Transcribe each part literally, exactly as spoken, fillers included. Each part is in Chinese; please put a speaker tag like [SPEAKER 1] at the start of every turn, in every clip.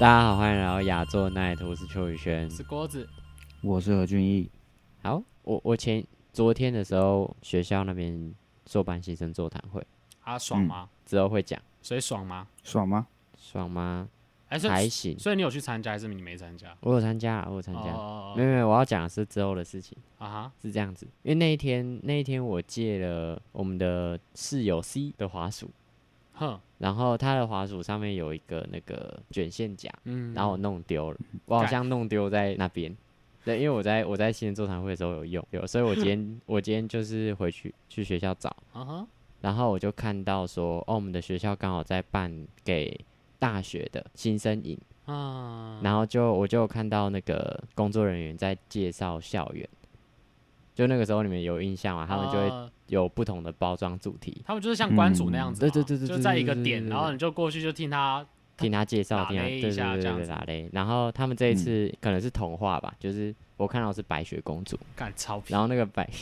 [SPEAKER 1] 大家好，欢迎来到亚洲 Night， 我是邱宇轩，
[SPEAKER 2] 是郭子，
[SPEAKER 3] 我是何俊毅。
[SPEAKER 1] 好，我我前昨天的时候，学校那边硕班新生座谈会
[SPEAKER 2] 啊，爽吗？
[SPEAKER 1] 嗯、之后会讲，
[SPEAKER 2] 所以爽吗？
[SPEAKER 3] 爽吗？
[SPEAKER 1] 爽吗？
[SPEAKER 2] 欸、
[SPEAKER 1] 还行。
[SPEAKER 2] 所以你有去参加，还是你没参加？
[SPEAKER 1] 我有参加，我有参加。
[SPEAKER 2] 哦、
[SPEAKER 1] 没有没有，我要讲的是之后的事情
[SPEAKER 2] 啊哈，
[SPEAKER 1] 是这样子，因为那一天那一天我借了我们的室友 C 的滑鼠。
[SPEAKER 2] 哼，
[SPEAKER 1] 然后它的滑鼠上面有一个那个卷线夹，
[SPEAKER 2] 嗯，
[SPEAKER 1] 然后我弄丢了，我好像弄丢在那边。对，因为我在我在新人座谈会的时候有用，有，所以我今天我今天就是回去去学校找，
[SPEAKER 2] uh-huh.
[SPEAKER 1] 然后我就看到说，哦，我们的学校刚好在办给大学的新生营，
[SPEAKER 2] 啊，
[SPEAKER 1] 然后就我就有看到那个工作人员在介绍校园，就那个时候你们有印象吗？他们就会有不同的包装主题，
[SPEAKER 2] 他们就是像关主那样子，
[SPEAKER 1] 对对对对，
[SPEAKER 2] 就在一个点，然后你就过去就听他
[SPEAKER 1] 听他介绍，听他
[SPEAKER 2] 对对对对
[SPEAKER 1] 打雷。然后他们这一次可能是童话吧，就是我看到是白雪公主，
[SPEAKER 2] 干超皮，
[SPEAKER 1] 然后那个白，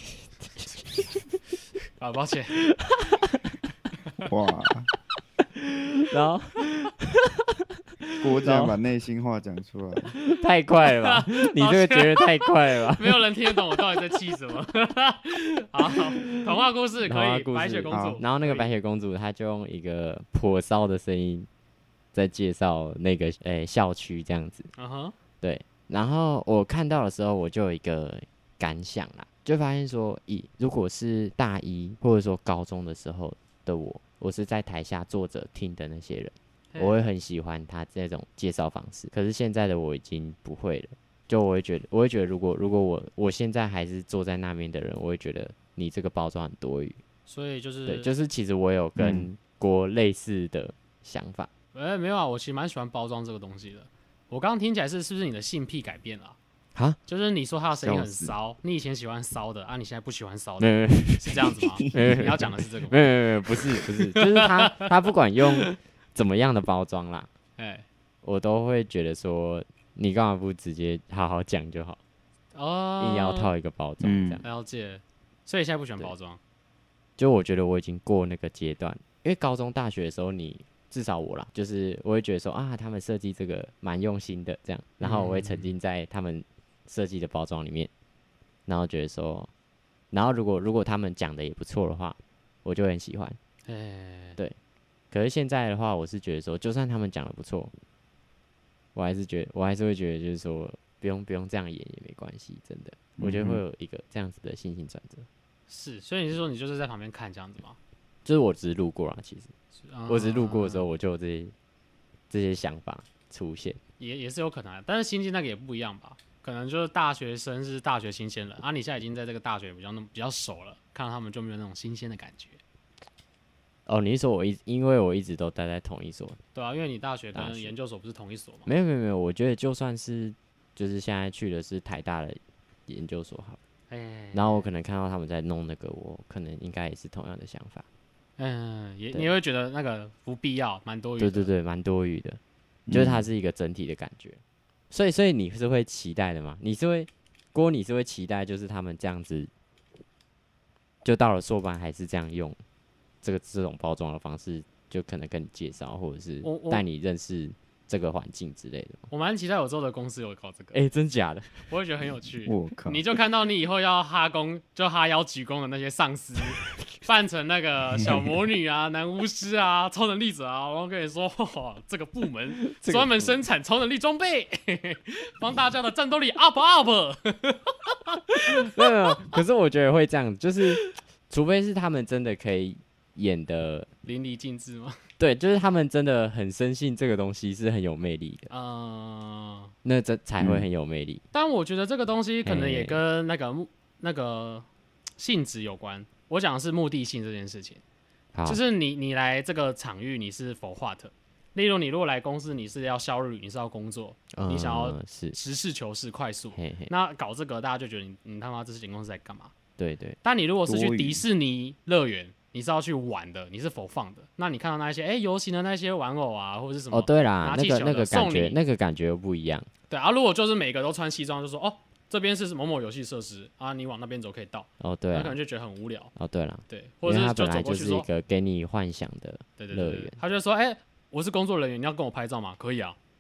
[SPEAKER 2] 啊，抱歉，
[SPEAKER 3] 哇，
[SPEAKER 1] 然后
[SPEAKER 3] 郭竟然把内心话讲出来，
[SPEAKER 1] 太快了吧？你这个觉得太快了吧？
[SPEAKER 2] 没有人听得懂我到底在气什么。好，童话故事可以，白雪公主。
[SPEAKER 1] 然后那个白雪公主，她就用一个颇骚的声音在介绍那个诶、欸、校区这样子。
[SPEAKER 2] 嗯哼，
[SPEAKER 1] 对。然后我看到的时候，我就有一个感想啦，就发现说，以如果是大一或者说高中的时候的我，我是在台下坐着听的那些人。我会很喜欢他这种介绍方式，可是现在的我已经不会了。就我会觉得，我会觉得，如果如果我我现在还是坐在那边的人，我会觉得你这个包装很多余。
[SPEAKER 2] 所以就是
[SPEAKER 1] 对，就是其实我有跟郭类似的想法。
[SPEAKER 2] 哎、嗯欸，没有啊，我其实蛮喜欢包装这个东西的。我刚刚听起来是是不是你的性癖改变了、啊？
[SPEAKER 1] 啊？
[SPEAKER 2] 就是你说他的声音很骚，你以前喜欢骚的啊，你现在不喜欢骚的，
[SPEAKER 1] 没有
[SPEAKER 2] 是这样子吗？你要讲的是这个吗？
[SPEAKER 1] 没有没有没有，不是不是，就是他他不管用怎么样的包装啦，哎、欸，我都会觉得说，你干嘛不直接好好讲就好？哦，硬要套一个包装这样、
[SPEAKER 2] 嗯。了解，所以现在不喜欢包装。
[SPEAKER 1] 就我觉得我已经过那个阶段，因为高中、大学的时候你，至少我啦，就是我会觉得说啊，他们设计这个蛮用心的，这样，然后我会沉浸在他们设计的包装里面，然后觉得說，然后如果如果他們講的也不錯的話，我就很喜歡。欸、對。可是現在的話，我是覺得說，就算他們講的不錯，我還是覺得，我還是會覺得，就是說，不用不用這樣演也沒關係，真的，我覺得會有一個這樣子的心情轉折。
[SPEAKER 2] 是，所以你是說你就是在旁邊看這樣子嗎？
[SPEAKER 1] 就是我只是路過啦，其實，嗯、我只是路過的時候，我就有這些這些想法出現，
[SPEAKER 2] 也也是有可能的，但是新進那個也不一樣吧？可能就是大學生是大學新鮮人，啊，你現在已經在這個大學比較比較熟了，看到他們就沒有那種新鮮的感覺。
[SPEAKER 1] 哦，你是說我一因為我一直都待在同一所？
[SPEAKER 2] 對啊，因為你大學跟研究所不是同一所嗎？
[SPEAKER 1] 沒有沒有沒有，我覺得就算是就是現在去的是台大的研究所好了，欸、然後我可能看到他們在弄那個，我可能應該也是同樣的想法。嗯，
[SPEAKER 2] 也你會覺得那個不必要，蠻多餘的。
[SPEAKER 1] 對對對，蠻多餘的，就是它是一個整體的感覺。嗯、所以所以你是會期待的嗎？你是會郭你是會期待就是他們這樣子，就到了碩班還是這樣用？這個這種包裝的方式，就可能跟你介紹，或者是帶你認識這個環境之類的。
[SPEAKER 2] 我蠻期待我之後的公司有搞這個。
[SPEAKER 1] 哎、欸，真假的？
[SPEAKER 2] 我會覺得很有趣。
[SPEAKER 3] 我靠！
[SPEAKER 2] 你就看到你以後要哈弓，就哈腰舉弓的那些上司，扮成那個小魔女啊、男巫師啊、超能力者啊，然後跟你說，哦、這個部門專門生產超能力裝備，幫大家的戰鬥力 up up。
[SPEAKER 1] 沒有沒有，可是我覺得會這樣，就是除非是他們真的可以。演的
[SPEAKER 2] 淋漓盡致嗎？
[SPEAKER 1] 對，就是他們真的很深信這個東西是很有魅力的，
[SPEAKER 2] 嗯，
[SPEAKER 1] 那這才會很有魅力。
[SPEAKER 2] 嗯、但我覺得這個東西可能也跟那個那個性質有關。我講的是目的性這件事情，就是你你來這個場域你是 for what？例如你如果來公司你是要效率，你是要工作，嗯、你想要實事求是快速，嘿嘿，那搞這個大家就覺得你你他媽這間公司在幹嘛？對對。但你如果是去迪士尼樂園。你是要去玩的，你是否放的？那你看到那些哎遊行的那些玩偶啊，或者是什麼？
[SPEAKER 1] 哦，對啦，那個那個感覺，那個感覺又不一樣。
[SPEAKER 2] 對啊，如果就是每個都穿西裝，就說哦，這邊是某某遊戲設施啊，你往那邊走可以到。哦，對、啊，那可能就覺得很無聊。哦，對啦，對，或者是就走過去說，因為它本來就是一個給你幻想的樂園。對對對對，他就說哎，我是工作人員，你要跟我拍照嗎？可以啊。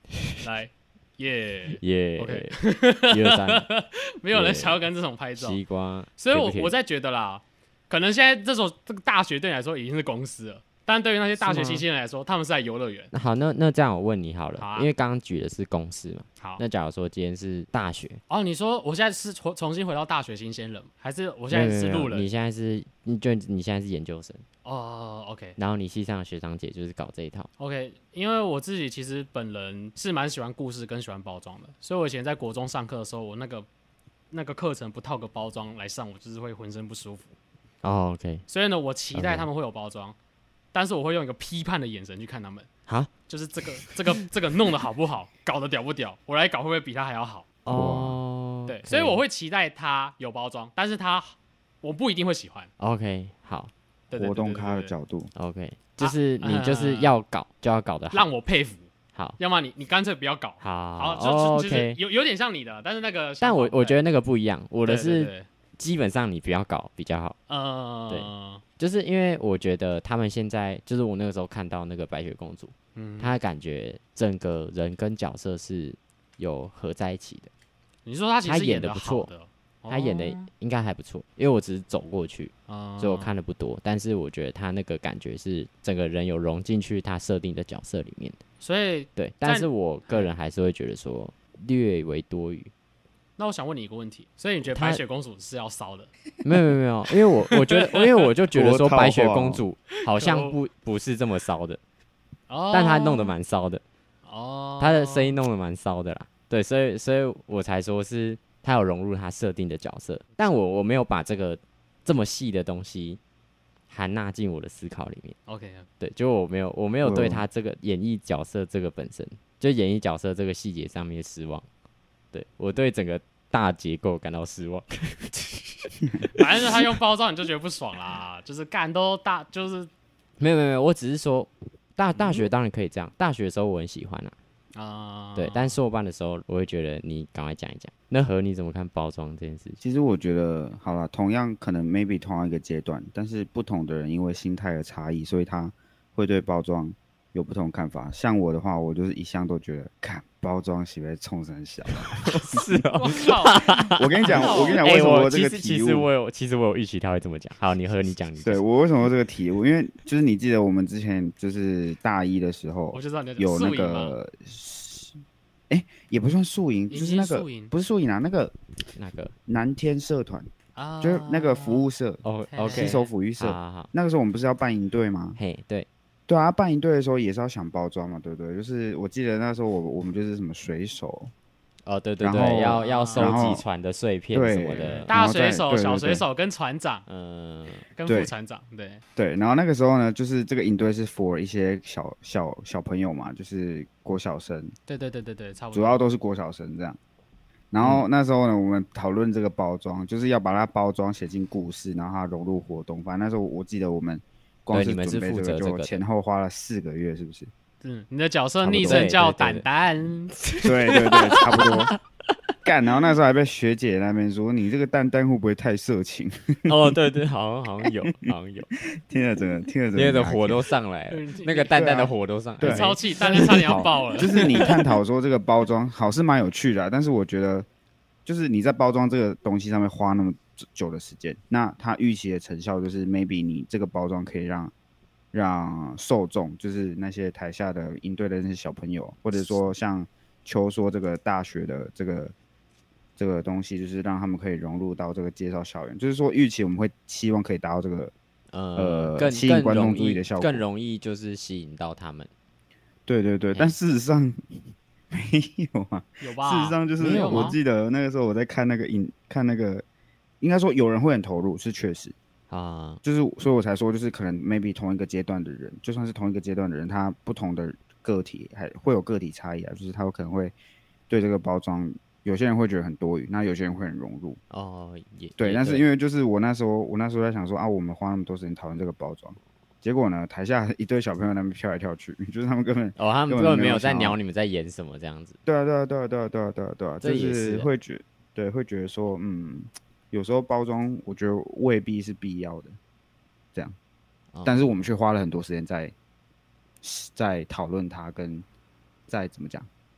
[SPEAKER 2] 来，耶
[SPEAKER 1] 耶
[SPEAKER 2] OK
[SPEAKER 1] 一二三，
[SPEAKER 2] 没有人想要跟这种拍照，
[SPEAKER 1] 西瓜，
[SPEAKER 2] 所以我
[SPEAKER 1] 甜不甜
[SPEAKER 2] 我在觉得啦，可能现在这所这个大学对你来说已经是公司了，但对于那些大学新鲜人来说，他们是在游乐园。
[SPEAKER 1] 好，那那这样我问你好了，
[SPEAKER 2] 好啊
[SPEAKER 1] 因为刚刚举的是公司嘛，
[SPEAKER 2] 好，
[SPEAKER 1] 那假如说今天是大学，
[SPEAKER 2] 哦，你说我现在是重重新回到大学新鲜人，还是我现在是路人？
[SPEAKER 1] 你现在是，你就你现在是研究生
[SPEAKER 2] 哦 ，OK，
[SPEAKER 1] 然后你系上的学长姐就是搞这一套。
[SPEAKER 2] OK， 因为我自己其实本人是蛮喜欢故事跟喜欢包装的，所以我以前在国中上课的时候，我那个那个课程不套个包装来上，我就是会浑身不舒服。
[SPEAKER 1] 哦 ，OK，
[SPEAKER 2] 所以呢，我期待他们会有包装，但是我会用一个批判的眼神去看他们。
[SPEAKER 1] 好，
[SPEAKER 2] 就是这个这个这个弄得好不好，搞得屌不屌，我来搞会不会比他还要好？
[SPEAKER 1] 哦，
[SPEAKER 2] 对，所以我会期待他有包装，但是他我不一定会喜欢。
[SPEAKER 1] OK， 好，
[SPEAKER 2] 对对对对对对
[SPEAKER 3] 活动咖的角度
[SPEAKER 1] ，OK，就是你就是要搞就要搞得好，
[SPEAKER 2] 让我佩服。
[SPEAKER 1] 好，
[SPEAKER 2] 要么你你干脆不要搞。
[SPEAKER 1] 好，
[SPEAKER 2] 好，就
[SPEAKER 1] 哦
[SPEAKER 2] 就就是
[SPEAKER 1] OK，
[SPEAKER 2] 有有点像你的，但是那个，
[SPEAKER 1] 但我我觉得那个不一样，我的是
[SPEAKER 2] 对对对
[SPEAKER 1] 基本上你不要搞比较好，
[SPEAKER 2] 呃，
[SPEAKER 1] 对就是因为我觉得他们现在就是我那个时候看到那个白雪公主，
[SPEAKER 2] 嗯，
[SPEAKER 1] 她感觉整个人跟角色是有合在一起的，
[SPEAKER 2] 你说他其
[SPEAKER 1] 他
[SPEAKER 2] 实得
[SPEAKER 1] 演得不错
[SPEAKER 2] 好的，
[SPEAKER 1] 她演的
[SPEAKER 2] 哦
[SPEAKER 1] 应该还不错，因为我只是走过去，
[SPEAKER 2] 嗯
[SPEAKER 1] 所以我看的不多，但是我觉得她那个感觉是整个人有融进去她设定的角色里面的，
[SPEAKER 2] 所以
[SPEAKER 1] 对，但是我个人还是会觉得说略为多余。
[SPEAKER 2] 那我想问你一个问题，所以你觉得
[SPEAKER 1] 他
[SPEAKER 2] 白雪公主是要烧的？
[SPEAKER 1] 没有没有没有，因为我我觉得，因为我就觉得说
[SPEAKER 3] 国套
[SPEAKER 1] 白雪
[SPEAKER 3] 化
[SPEAKER 1] 公主好像不不是这么骚的，
[SPEAKER 2] 哦，
[SPEAKER 1] 但她弄得蛮骚的，
[SPEAKER 2] 哦，
[SPEAKER 1] 她的声音弄得蛮骚的啦。对，所以所以我才说是她有融入她设定的角色，但我我没有把这个这么细的东西含纳进我的思考里面。
[SPEAKER 2] OK，
[SPEAKER 1] 对，就我没有我没有对
[SPEAKER 3] 嗯
[SPEAKER 1] 她这个演绎角色这个本身，就演绎角色这个细节上面失望。对，我对整个大结构感到失望。
[SPEAKER 2] 反正他用包装你就觉得不爽啦，就是干都大就是
[SPEAKER 1] 没有没有没有，我只是说大大学当然可以这样，大学的时候我很喜欢啊，
[SPEAKER 2] 啊、
[SPEAKER 1] 对，但硕班的时候我会觉得你赶快讲一讲。那和你怎么看包装这件事情？
[SPEAKER 3] 其实我觉得，好了，同样可能 maybe 同样一个阶段，但是不同的人因为心态的差异，所以他会对包装有不同看法。像我的话，我就是一向都觉得，看包装是不是冲很小。
[SPEAKER 1] 是哦，
[SPEAKER 2] 我靠，
[SPEAKER 3] 我跟你讲，我跟你讲，
[SPEAKER 1] 哎
[SPEAKER 3] 为什么
[SPEAKER 1] 我
[SPEAKER 3] 我这个
[SPEAKER 1] 其实其
[SPEAKER 3] 体悟？
[SPEAKER 1] 实我有其实我有预期他会这么讲。好，你和你讲，你讲
[SPEAKER 3] 对我为什么会这个体悟？因为就是你记得我们之前就是大一的时候
[SPEAKER 2] 我就知道你在讲
[SPEAKER 3] 有那
[SPEAKER 2] 宿营吗
[SPEAKER 3] 个，哎，也不算宿营，
[SPEAKER 2] 迎
[SPEAKER 3] 就是那个
[SPEAKER 2] 新宿营
[SPEAKER 3] 不是宿营啊，那个
[SPEAKER 1] 那个
[SPEAKER 3] 南天社团，
[SPEAKER 2] 啊，
[SPEAKER 3] 就是那个服务社，
[SPEAKER 1] 哦
[SPEAKER 2] 嘿
[SPEAKER 3] 西
[SPEAKER 1] ，OK，
[SPEAKER 3] 手抚育社。
[SPEAKER 1] 好好好，
[SPEAKER 3] 那个时候我们不是要办营队吗？
[SPEAKER 1] 嘿，对，
[SPEAKER 3] 对啊，办营队的时候也是要想包装嘛，对不对？就是我记得那时候我我们就是什么水手，
[SPEAKER 1] 哦，对对
[SPEAKER 3] 然后
[SPEAKER 1] 对，要要收
[SPEAKER 3] 然后
[SPEAKER 1] 集船的碎片
[SPEAKER 3] 对
[SPEAKER 1] 什么的，
[SPEAKER 2] 大水手、
[SPEAKER 3] 对对对
[SPEAKER 2] 小水手跟船长
[SPEAKER 1] 嗯，
[SPEAKER 2] 跟
[SPEAKER 3] 对
[SPEAKER 2] 副船长，对，
[SPEAKER 3] 对，然后那个时候呢，就是这个营队是 for 一些小小小朋友嘛，就是国小生，
[SPEAKER 2] 对对对对对，差不多。
[SPEAKER 3] 主要都是国小生这样。然后那时候呢，我们讨论这个包装，就是要把它包装写进故事，然后它融入活动。反正那时候我记得我们光是
[SPEAKER 1] 对你们是
[SPEAKER 3] 准备这个就
[SPEAKER 1] 负责这个的
[SPEAKER 3] 前后花了四个月，是不是？
[SPEAKER 2] 嗯，你的角色
[SPEAKER 3] 差不多
[SPEAKER 2] 昵称叫
[SPEAKER 1] 对对对
[SPEAKER 2] 蛋蛋，
[SPEAKER 3] 对对对，差不多。干，然后那时候还被学姐那边说你这个蛋蛋会不会太色情？
[SPEAKER 1] 哦，对对，好像好像有，好像有，
[SPEAKER 3] 听了整个听了整个
[SPEAKER 1] 因为的
[SPEAKER 3] 牙起
[SPEAKER 1] 火都上来了
[SPEAKER 2] 嗯，
[SPEAKER 1] 那个淡淡的火都上来
[SPEAKER 3] 对
[SPEAKER 1] 了，
[SPEAKER 2] 超气，蛋蛋差点要爆了。
[SPEAKER 3] 就是你探讨说这个包装好是蛮有趣的啊、但是我觉得就是你在包装这个东西上面花那么久的时间，那它预期的成效就是 maybe 你这个包装可以让让受众，就是那些台下的营队的那些小朋友，或者说像秋说这个大学的这个这个东西，就是让他们可以融入到这个介绍校园，就是说预期我们会希望可以达到这个
[SPEAKER 1] 呃
[SPEAKER 3] 呃，
[SPEAKER 1] 更
[SPEAKER 3] 吸引观众
[SPEAKER 1] 更容易
[SPEAKER 3] 注意的效果
[SPEAKER 1] 更容易就是吸引到他们。
[SPEAKER 3] 对对对，
[SPEAKER 1] 嘿
[SPEAKER 3] 但事实上没有啊。
[SPEAKER 2] 有吧？
[SPEAKER 3] 事实上就是
[SPEAKER 2] 没有吗
[SPEAKER 3] 我记得那个时候我在看那个影，看那个，应该说有人会很投入，是确实，
[SPEAKER 1] 啊，
[SPEAKER 3] 就是所以我才说，就是可能 maybe 同一个阶段的人，就算是同一个阶段的人，他不同的个体还会有个体差异啊，就是他有可能会对这个包装，有些人会觉得很多余，那有些人会很融入。
[SPEAKER 1] 哦，也
[SPEAKER 3] 对，
[SPEAKER 1] 也
[SPEAKER 3] 但是因为就是我那时候，我那时候在想说啊，我们花那么多时间讨论这个包装，结果呢，台下一堆小朋友在那边跳来跳去，就是他们根本
[SPEAKER 1] 哦，他们
[SPEAKER 3] 根
[SPEAKER 1] 根本没有在
[SPEAKER 3] 本没有想要
[SPEAKER 1] 鸟你们在演什么这样子。
[SPEAKER 3] 对啊，对啊，对啊，对啊，对啊，对啊，对啊，
[SPEAKER 1] 这也
[SPEAKER 3] 就是
[SPEAKER 1] 是啊
[SPEAKER 3] 会觉对，会觉得说，嗯，有时候包装我觉得未必是必要的，这样，
[SPEAKER 1] 哦
[SPEAKER 3] 但是我们却花了很多时间在在讨论它，跟在怎么讲，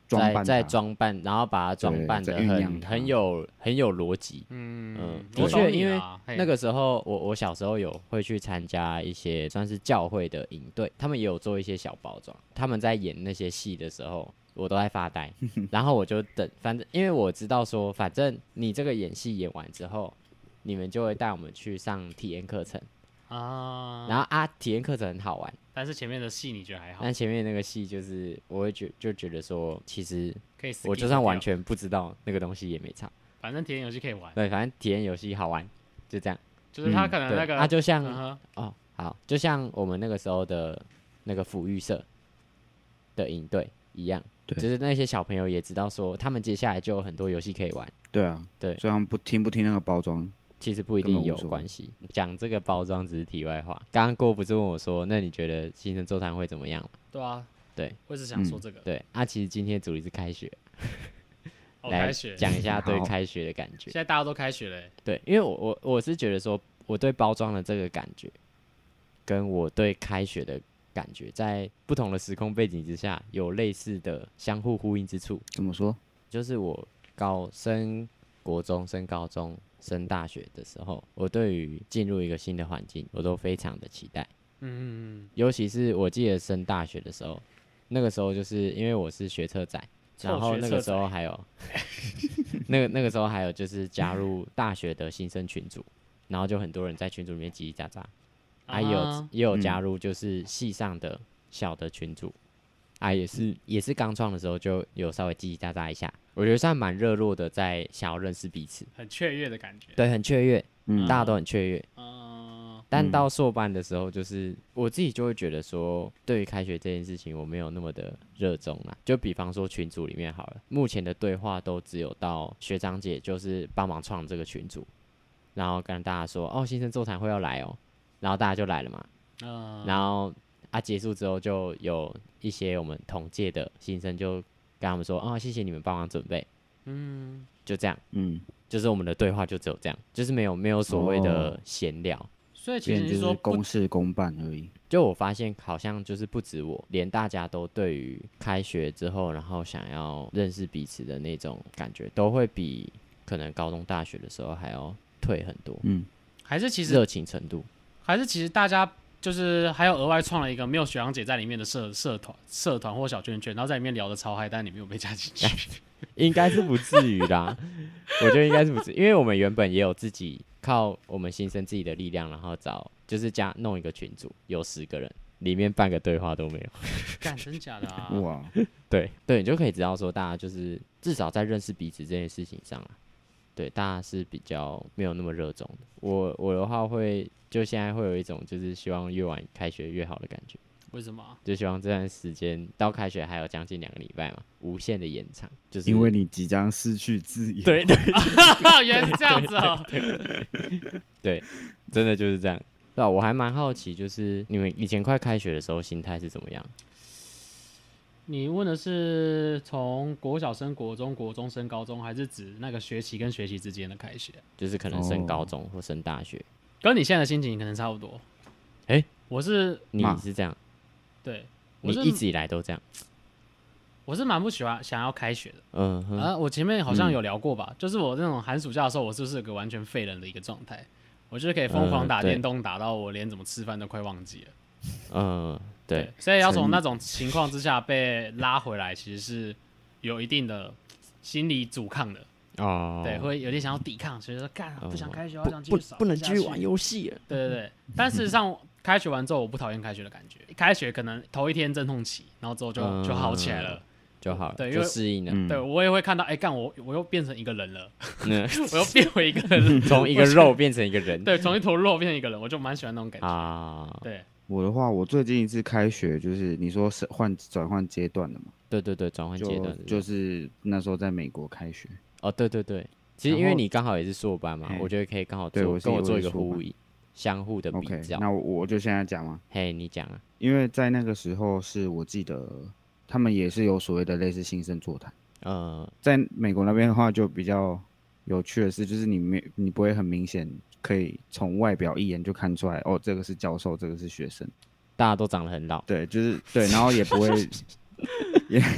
[SPEAKER 3] 装扮
[SPEAKER 1] 再装扮，然后把它装扮的很很有很有逻辑。
[SPEAKER 2] 嗯
[SPEAKER 1] 嗯，的确，因为那个时候我我小时候有会去参加一些算是教会的营队，他们也有做一些小包装。他们在演那些戏的时候，我都在发呆，然后我就等，反正因为我知道说，反正你这个演戏演完之后，你们就会带我们去上体验课程啊，然后啊，体验课程很好玩。
[SPEAKER 2] 但是前面的戏你觉得还好？
[SPEAKER 1] 但前面那个戏就是我会觉就觉得说，其实
[SPEAKER 2] 可以，
[SPEAKER 1] 我就算完全不知道那个东西也没差，
[SPEAKER 2] 反正体验游戏可以玩。
[SPEAKER 1] 对，反正体验游戏好玩，就这样。
[SPEAKER 2] 就是他可能那个，
[SPEAKER 1] 他、嗯啊、就像、
[SPEAKER 2] 嗯、
[SPEAKER 1] 哦好，就像我们那个时候的那个抚育社的营队一样，就是那些小朋友也知道说，他们接下来就有很多游戏可以玩。
[SPEAKER 3] 对啊，对，所以他们不听不听那个包装。
[SPEAKER 1] 其实不一定有关系。讲这个包装只是题外话。刚刚郭不是问我说，那你觉得新生座谈会怎么样吗？
[SPEAKER 2] 对啊，
[SPEAKER 1] 对，
[SPEAKER 2] 我只想说这个。
[SPEAKER 1] 嗯、对，啊，其实今天主题是开学，
[SPEAKER 2] 哦、
[SPEAKER 1] 来
[SPEAKER 2] 开学
[SPEAKER 1] 讲一下对开学的感觉。
[SPEAKER 2] 现在大家都开学了。
[SPEAKER 1] 对，因为我我我是觉得说，我对包装的这个感觉，跟我对开学的感觉，在不同的时空背景之下，有类似的相互呼应之处。
[SPEAKER 3] 怎么说？
[SPEAKER 1] 就是我高升国中、升高中、升大学的时候，我对于进入一个新的环境，我都非常的期待。嗯，尤其是我记得升大学的时候，那个时候就是因为我是学测仔，然后那个时候还有那个那个时候还有就是加入大学的新生群组，然后就很多人在群组里面叽叽喳喳，还、啊、有、啊、也有加入就是系上的小的群组。啊，也是也是刚创的时候就有稍微叽叽喳喳一下，我觉得算蛮热络的，在想要认识彼此，
[SPEAKER 2] 很雀跃的感觉。
[SPEAKER 1] 对，很雀跃，嗯，大家都很雀跃。
[SPEAKER 2] 嗯，
[SPEAKER 1] 但到硕班的时候，就是我自己就会觉得说，对于开学这件事情，我没有那么的热衷啦。就比方说群组里面好了，目前的对话都只有到学长姐就是帮忙创这个群组，然后跟大家说，哦，新生座谈会要来哦，然后大家就来了嘛。嗯，然后。啊，结束之后就有一些我们同届的新生就跟他们说，哦，谢谢你们帮忙准备，嗯，就这样，嗯，就是我们的对话就只有这样，就是没有没有所谓的闲聊，哦、
[SPEAKER 2] 所以其实是说
[SPEAKER 3] 公事公办而已。
[SPEAKER 1] 就我发现好像就是不止我，连大家都对于开学之后，然后想要认识彼此的那种感觉，都会比可能高中大学的时候还要退很多，嗯，
[SPEAKER 2] 还是其实
[SPEAKER 1] 热情程度，
[SPEAKER 2] 还是其实大家。就是还有额外创了一个没有学长姐在里面的社社团、社团或小圈圈，然后在里面聊得超嗨，但你没有被加进去，
[SPEAKER 1] 应该是不至于啦。我觉得应该是不至于，因为我们原本也有自己靠我们新生自己的力量，然后找就是加弄一个群组，有十个人，里面半个对话都没有。
[SPEAKER 2] 干，真假的啊？
[SPEAKER 3] 哇，
[SPEAKER 1] 对对，你就可以知道说，大家就是至少在认识彼此这件事情上啊，对，大家是比较没有那么热衷的。我我的话会。就现在会有一种就是希望越晚开学越好的感觉。
[SPEAKER 2] 为什么？
[SPEAKER 1] 就希望这段时间到开学还有将近两个礼拜嘛，无限的延长，就是
[SPEAKER 3] 因为你即将失去自由。
[SPEAKER 1] 对对，
[SPEAKER 2] 原来是这样子哦。
[SPEAKER 1] 对, 对, 对, 对，真的就是这样。对啊，我还蛮好奇，就是你们以前快开学的时候心态是怎么样？
[SPEAKER 2] 你问的是从国小升国中、国中升高中，还是指那个学期跟学期之间的开学？
[SPEAKER 1] 就是可能升高中或升大学。
[SPEAKER 2] 跟你现在的心情可能差不多。
[SPEAKER 1] 哎、欸，
[SPEAKER 2] 我是
[SPEAKER 1] 你是这样，
[SPEAKER 2] 对，
[SPEAKER 1] 你一直以来都这样。
[SPEAKER 2] 我是蛮不喜欢想要开学的。
[SPEAKER 1] 嗯哼，
[SPEAKER 2] 啊，我前面好像有聊过吧，嗯、就是我那种寒暑假的时候，我是不是有个完全废人的一个状态？我就是可以疯狂打电动，打到我连怎么吃饭都快忘记了。
[SPEAKER 1] 嗯，对。
[SPEAKER 2] 对，所以要从那种情况之下被拉回来，其实是有一定的心理阻抗的。哦，对，会有点想要抵抗，所以说干、哦、不想开学，我想继续扫，
[SPEAKER 1] 不能继续玩游戏了。
[SPEAKER 2] 对对对，但事实上开学完之后，我不讨厌开学的感觉。开学可能头一天阵痛期，然后之后就、嗯、就好起来了，
[SPEAKER 1] 就好了，
[SPEAKER 2] 对，
[SPEAKER 1] 就适应了。
[SPEAKER 2] 对，我也会看到，哎、欸，干我我又变成一个人了，嗯、我又变回一个人，
[SPEAKER 1] 从一个肉变成一个人，
[SPEAKER 2] 对，从一坨肉变成一个人，我就蛮喜欢那种感觉啊。对，
[SPEAKER 3] 我的话，我最近一次开学就是你说是换转换阶段的嘛？
[SPEAKER 1] 对对对，转换阶段
[SPEAKER 3] 就就是那时候在美国开学。
[SPEAKER 1] 哦，对对对。其实因为你刚好也是硕班嘛，我觉得可以刚好做跟我做一个呼应，相互的比较。
[SPEAKER 3] Okay, 那我就现在讲嘛。
[SPEAKER 1] 嘿， hey, 你讲啊。
[SPEAKER 3] 因为在那个时候是我记得他们也是有所谓的类似新生座谈。呃，在美国那边的话就比较有趣的是，就是你没你不会很明显可以从外表一眼就看出来，哦，这个是教授，这个是学生，
[SPEAKER 1] 大家都长得很老。
[SPEAKER 3] 对，就是对，然后也不会也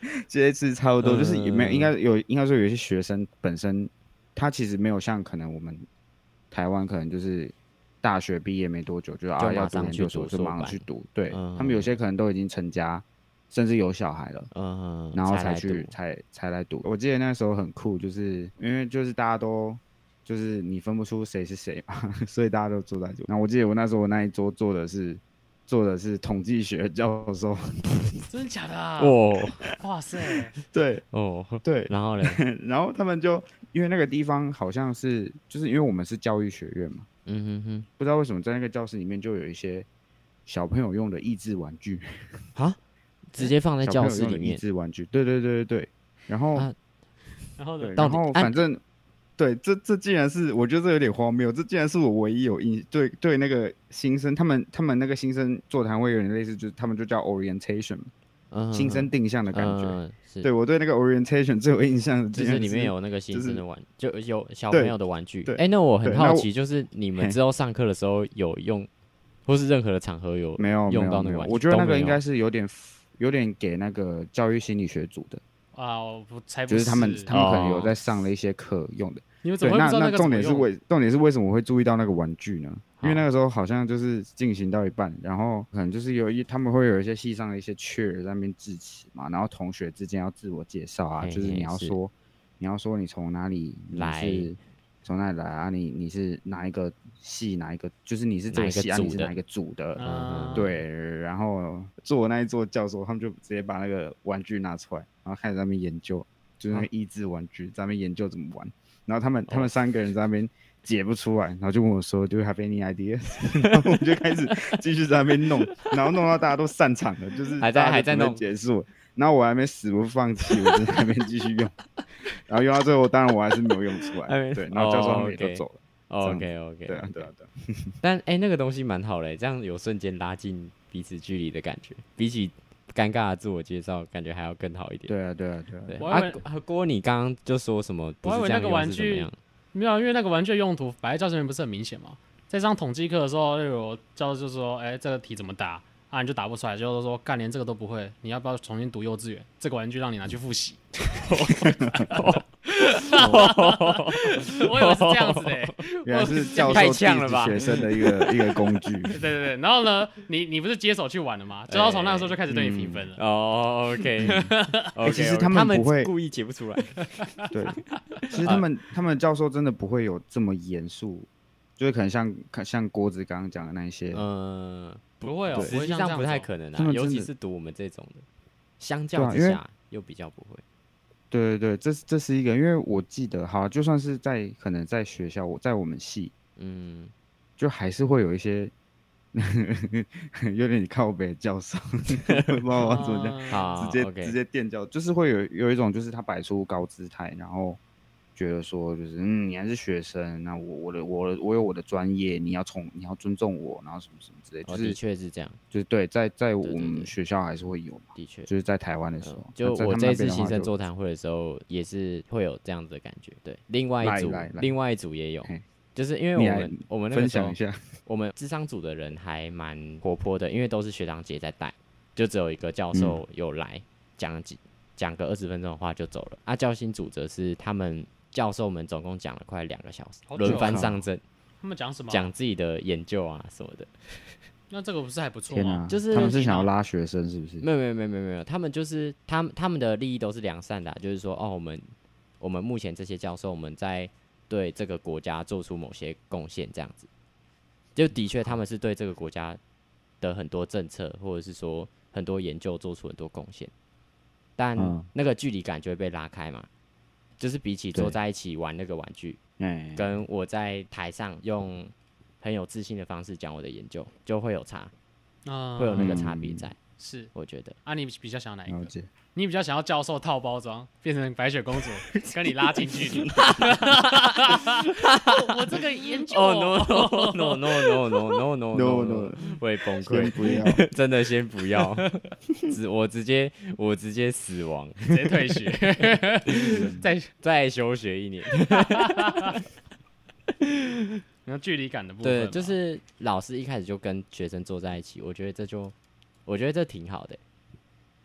[SPEAKER 3] 这些是差不多，
[SPEAKER 1] 嗯、
[SPEAKER 3] 就是有没有应该有应该说有一些学生本身他其实没有像可能我们台湾可能就是大学毕业没多久就啊要读研究所就马上去读，对、嗯、他们有些可能都已经成家，甚至有小孩了，嗯，然后才去才才来读。我记得那时候很酷，就是因为就是大家都就是你分不出谁是谁嘛，所以大家都坐在这。然后我记得我那时候我那一桌坐的是。做的是统计学教授，
[SPEAKER 2] 真的假的啊？
[SPEAKER 1] 哦，
[SPEAKER 2] 哇塞，
[SPEAKER 3] 对，
[SPEAKER 1] 哦，
[SPEAKER 3] 对，
[SPEAKER 1] 然后呢？
[SPEAKER 3] 然后他们就因为那个地方好像是，就是因为我们是教育学院嘛，嗯哼哼，不知道为什么在那个教室里面就有一些小朋友用的益智玩具
[SPEAKER 1] 啊，直接放在教室里面，
[SPEAKER 3] 益智玩具，对对对对对，然后，
[SPEAKER 2] 啊、然后
[SPEAKER 3] 对，然后反正。啊对，这这竟然是我觉得这有点荒谬，这竟然是我唯一有印对对那个新生，他们他们那个新生座谈会有点类似，就是他们就叫 orientation，、嗯、新生定向的感觉。嗯、对我对那个 orientation 最有印象的，
[SPEAKER 1] 就是里面有那个新生的玩，就是、就有小朋友的玩具。哎、欸，那我很好奇，就是你们之后上课的时候有用，或是任何的场合有
[SPEAKER 3] 没有
[SPEAKER 1] 用到那个玩具？
[SPEAKER 3] 我觉得那个应该是有点有点给那个教育心理学组的。
[SPEAKER 2] 啊，我才不
[SPEAKER 3] 是，就是他们他们可能有在上了一些课用的。
[SPEAKER 2] 哦，你们怎么会不知道那个怎么用？
[SPEAKER 3] 那那重点是为重点是为什么我会注意到那个玩具呢？因为那个时候好像就是进行到一半，然后可能就是有一他们会有一些系上的一些 chair 在那边致辞嘛，然后同学之间要自我介绍啊，嘿嘿就是你要说你要说你从哪里来，从哪里来啊？你你是哪一个系哪一个？就是你是这个系啊？你是哪一个组的？嗯、对，然后坐那一座教授，他们就直接把那个玩具拿出来，然后开始在那边研究。就是那个益智玩具，在那边研究怎么玩，然后他们、哦、他们三个人在那边解不出来，然后就问我说 ，Do you have any ideas？ 然后我就开始继续在那边弄，然后弄到大家都散场了，就是
[SPEAKER 1] 还在还在弄
[SPEAKER 3] 结束，然后我还没死不放弃，我就在那边继续用，然后用到最后，当然我还是没有用出来，对，然后教授他们也都走了。
[SPEAKER 1] OK OK，
[SPEAKER 3] 对啊对啊对啊。
[SPEAKER 1] 但哎、欸，那个东西蛮好的，这样有瞬间拉近彼此距离的感觉，比起。尴尬的自我介绍，感觉还要更好一点。
[SPEAKER 3] 对啊，对啊，对啊。对
[SPEAKER 1] 啊，郭，你刚刚就说什么？不是这样用是怎么样？
[SPEAKER 2] 没有，因为那个玩具的用途摆在教室里面不是很明显嘛。在上统计课的时候，有教授就说：“哎、欸，这个题怎么答？”啊，你就答不出来，就是说干连这个都不会，你要不要重新读幼稚园？这个玩具让你拿去复习。我以为是这样子的、欸，
[SPEAKER 3] 原来是教授
[SPEAKER 1] 太呛了吧？
[SPEAKER 3] 学生的一个一个工具。
[SPEAKER 2] 对对对，然后呢，你你不是接手去玩了吗？教授从那个时候就开始对你评分了。
[SPEAKER 1] 嗯、哦 ，OK，, okay
[SPEAKER 3] 其实他们不会
[SPEAKER 1] 故意解不出来。
[SPEAKER 3] 对，其实他们他们教授真的不会有这么严肃，就是可能像像郭子刚刚讲的那一些，
[SPEAKER 2] 嗯，不会哦，
[SPEAKER 1] 实际上不太可能啊，尤其是读我们这种的，相较之下又比较不会。
[SPEAKER 3] 对对对，这这是一个，因为我记得，好，就算是在可能在学校，我在我们系，嗯，就还是会有一些有点靠北的教授，不知道我怎么讲，直接、okay. 直接电教，就是会有有一种，就是他摆出高姿态，然后觉得说，就是嗯，你还是学生，那我我的我的我有我的专业，你要从你要尊重我，然后什么什么之类，就是、
[SPEAKER 1] 哦、的确是这样，
[SPEAKER 3] 就是对，在在我们学校还是会有嘛，
[SPEAKER 1] 的确，
[SPEAKER 3] 就是在台湾的时候，
[SPEAKER 1] 嗯、就我这次新生座谈会的时候，也是会有这样子的感觉，对，另外一组另外一组也有。就是因为我们我们那个时候，我们諮商组的人还蛮活泼的，因为都是学长姐在带，就只有一个教授有来讲几讲个二十分钟的话就走了。啊，教心组则是他们教授们总共讲了快两个小时，轮番上阵。
[SPEAKER 2] 他们讲什么？
[SPEAKER 1] 讲自己的研究啊什么的。
[SPEAKER 2] 那这个不是还不错吗？
[SPEAKER 1] 就是
[SPEAKER 3] 他们是想要拉学生，是不是？
[SPEAKER 1] 没有没有没有没有没有，他们就是他们他们的利益都是良善的、啊，就是说哦，我们我们目前这些教授我们在。对这个国家做出某些贡献，这样子，就的确他们是对这个国家的很多政策，或者是说很多研究做出很多贡献，但那个距离感就会被拉开嘛。就是比起坐在一起玩那个玩具，跟我在台上用很有自信的方式讲我的研究，就会有差，嗯、会有那个差别在。
[SPEAKER 2] 是，
[SPEAKER 1] 我觉得。
[SPEAKER 2] 啊，你比较想要哪一个？你比较想要教授套包装，变成白雪公主，跟你拉近距离。我这个研究
[SPEAKER 1] 哦 no no no no no no no no no， 会崩溃，
[SPEAKER 3] 不要，
[SPEAKER 1] 真的先不要，只我直接我直接死亡，
[SPEAKER 2] 直接退学，
[SPEAKER 1] 再再休学一年。
[SPEAKER 2] 然后距离感的部分，
[SPEAKER 1] 对，就是老师一开始就跟学生坐在一起，我觉得这就。我觉得这挺好的、欸，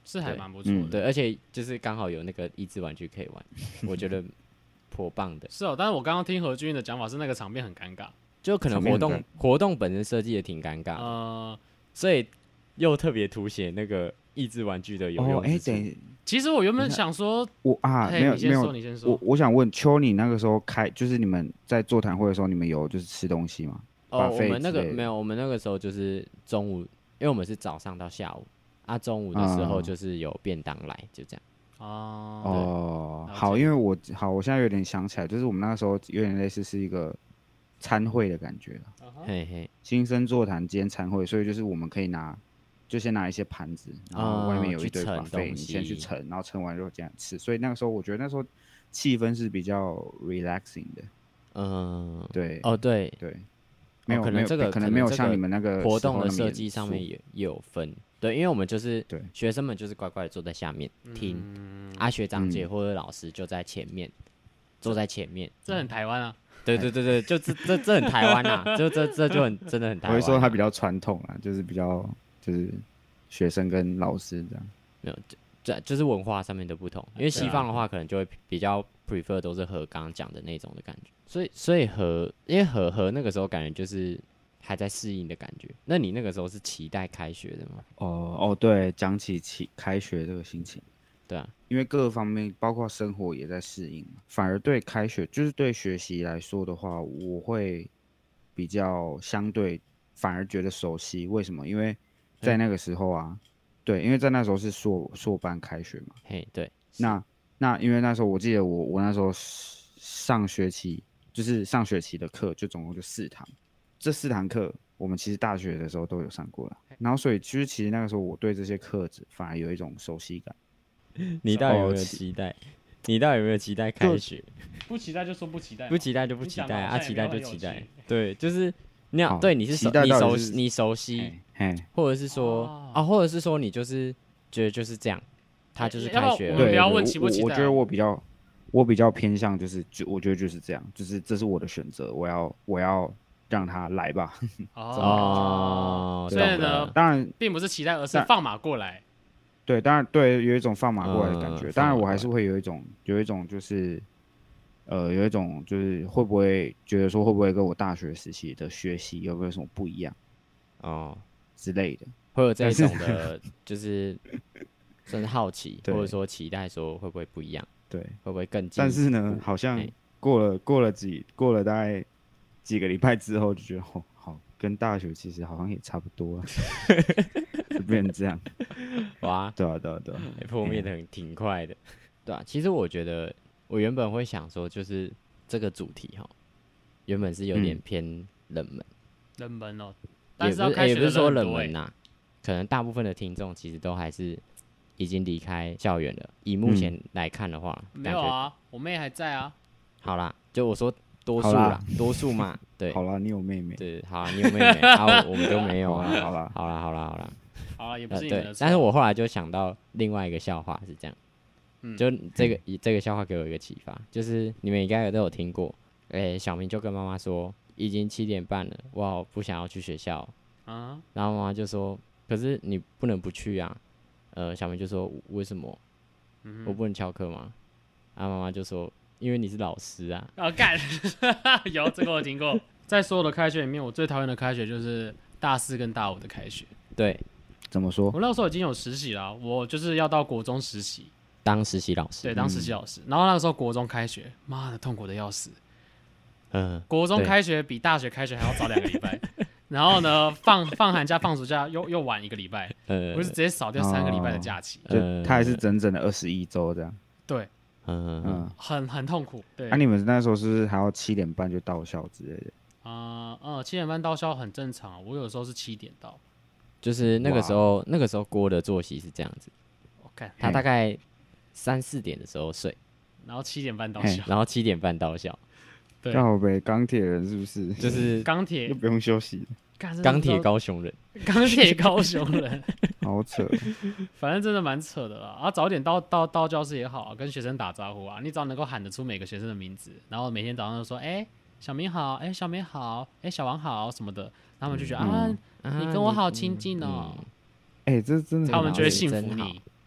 [SPEAKER 2] 是还蛮不错的、嗯。
[SPEAKER 1] 对，而且就是刚好有那个益智玩具可以玩，我觉得颇棒的。
[SPEAKER 2] 是哦，但是我刚刚听何君的讲法是那个场面很尴尬，
[SPEAKER 1] 就可能活动活动本身设计也挺尴尬，呃，所以又特别凸显那个益智玩具的有用之处。哎、哦，等，
[SPEAKER 2] 其实我原本想说，
[SPEAKER 3] 我啊，没有没有，你先说。我我想问秋，你那个时候开，就是你们在座谈会的时候，你们有就是吃东西吗？
[SPEAKER 1] 哦，我们那个没有，我们那个时候就是中午，因为我们是早上到下午，啊，中午的时候就是有便当来，就这样。
[SPEAKER 2] 哦
[SPEAKER 3] 哦，好，因为我好，我现在有点想起来，就是我们那个时候有点类似是一个餐会的感觉了。
[SPEAKER 1] 嘿嘿，
[SPEAKER 3] 新生座谈兼餐会，所以就是我们可以拿。就先拿一些盘子，然后外面有一堆 buffet，、哦、你先去盛，然后盛完之后这样吃。所以那个时候，我觉得那时候气氛是比较 relaxing 的。
[SPEAKER 1] 嗯，
[SPEAKER 3] 对，
[SPEAKER 1] 哦，对
[SPEAKER 3] 对，没有，
[SPEAKER 1] 可能这个
[SPEAKER 3] 可能没有像你们那个
[SPEAKER 1] 活动的设计上面也也有分。对，因为我们就是对学生们就是乖乖的坐在下面听，嗯、啊，学长姐或者老师就在前面，嗯、坐在前面。
[SPEAKER 2] 这很台湾啊。
[SPEAKER 1] 对对对对，就这这这很台湾啊，就这这就很真的很台湾、啊。
[SPEAKER 3] 我会说它比较传统啊，就是比较。就是学生跟老师这样，
[SPEAKER 1] 没有，这就是文化上面的不同。因为西方的话，可能就会比较 prefer 都是和刚刚讲的那种的感觉。所以，所以和因为和和那个时候感觉就是还在适应的感觉。那你那个时候是期待开学的吗？
[SPEAKER 3] 哦哦，对，讲起起开学这个心情，
[SPEAKER 1] 对啊，
[SPEAKER 3] 因为各个方面包括生活也在适应，反而对开学就是对学习来说的话，我会比较相对反而觉得熟悉。为什么？因为在那个时候啊，对，因为在那时候是硕硕班开学嘛，
[SPEAKER 1] 嘿，对，
[SPEAKER 3] 那那因为那时候我记得我我那时候上学期就是上学期的课就总共就四堂，这四堂课我们其实大学的时候都有上过了，然后所以其实其实那个时候我对这些课子反而有一种熟悉感。
[SPEAKER 1] 你到底有没有期待？你到底有没有期待开学？
[SPEAKER 2] 不期待就说不期待，
[SPEAKER 1] 不期待就不期待啊，期待就期待，对，就是那样，对，你是熟你熟悉你熟悉。或者是说、哦、啊，或者是说你就是觉得就是这样，他就是开学了。
[SPEAKER 2] 我们不要问期不期待。
[SPEAKER 3] 我觉得我比较，我比较偏向就是，就我觉得就是这样，就是这是我的选择，我要我要让他来吧。
[SPEAKER 2] 哦，所以呢，
[SPEAKER 3] 当然
[SPEAKER 2] 并不是期待，而是放马过来。
[SPEAKER 3] 对，当然对，有一种放马过来的感觉。嗯、当然，我还是会有一种有一种就是，呃，有一种就是会不会觉得说会不会跟我大学时期的学习有没有什么不一样？哦。之类的，
[SPEAKER 1] 会有这种的，就是甚至好奇，或者说期待，说会不会不一样？
[SPEAKER 3] 对，
[SPEAKER 1] 会不会更进步？
[SPEAKER 3] 但是呢，好像过了过了几过了大概几个礼拜之后，就觉得哦，好，跟大学其实好像也差不多啊，就变成这样。
[SPEAKER 1] 哇，
[SPEAKER 3] 对啊，对啊，对啊，
[SPEAKER 1] 破灭的很挺快的，对啊。其实我觉得，我原本会想说，就是这个主题哈，原本是有点偏冷门，
[SPEAKER 2] 冷门哦。
[SPEAKER 1] 也不是，也不是说冷门呐、啊，可能大部分的听众其实都还是已经离开校园了。以目前来看的话，
[SPEAKER 2] 嗯、没有啊，我妹还在啊。
[SPEAKER 1] 好啦，就我说多数啦，多数嘛，对。
[SPEAKER 3] 好啦，你有妹妹。
[SPEAKER 1] 对，好啦，你有妹妹，啊，我们都没有啊。
[SPEAKER 3] 好啦，
[SPEAKER 1] 好啦，好啦，好啦。
[SPEAKER 2] 好啦，也不是你们的错、呃、
[SPEAKER 1] 但是我后来就想到另外一个笑话是这样，嗯、就这个、嗯、这个笑话给我一个启发，就是你们应该都有听过，哎、欸，小明就跟妈妈说。已经七点半了，我好不想要去学校啊。然后妈妈就说：“可是你不能不去啊。”呃，小明就说：“为什么？嗯、我不能翘课吗？”啊，妈妈就说：“因为你是老师啊。”
[SPEAKER 2] 哦，干，有这个我听过。在所有的开学里面，我最讨厌的开学就是大四跟大五的开学。
[SPEAKER 1] 对，
[SPEAKER 3] 怎么说？
[SPEAKER 2] 我那时候已经有实习了，我就是要到国中实习，
[SPEAKER 1] 当实习老师。
[SPEAKER 2] 对，当实习老师。嗯、然后那个时候国中开学，妈的，痛苦的要死。嗯，国中开学比大学开学还要早两个礼拜，然后呢，放放寒假、放暑假又又晚一个礼拜，呃，我就直接少掉三个礼拜的假期，
[SPEAKER 3] 哦、就他还是整整的二十一周这样。
[SPEAKER 2] 对，嗯嗯，很很痛苦。对，
[SPEAKER 3] 那、啊、你们那时候是不是还要七点半就到校之类的？
[SPEAKER 2] 啊、呃，嗯，七点半到校很正常，我有时候是七点到。
[SPEAKER 1] 就是那个时候，那个时候郭的作息是这样子，
[SPEAKER 2] OK，
[SPEAKER 1] 他大概三四点的时候睡，
[SPEAKER 2] 然后七点半到校，
[SPEAKER 1] 然后七点半到校。
[SPEAKER 3] 靠北钢铁人是不是？
[SPEAKER 1] 就是
[SPEAKER 2] 钢铁
[SPEAKER 3] 又不用休息。
[SPEAKER 1] 钢铁高雄人，
[SPEAKER 2] 钢铁高雄人，
[SPEAKER 3] 好扯。
[SPEAKER 2] 反正真的蛮扯的啦。啊，早点到到到教室也好、啊，跟学生打招呼啊。你只要能够喊得出每个学生的名字，然后每天早上就说：“哎、欸，小明好，哎、欸，小美好，哎、欸，小王好什么的。”他们就觉得、嗯、啊，你跟我好亲近哦。
[SPEAKER 3] 哎、嗯欸，这真的，
[SPEAKER 2] 他们就会信服你。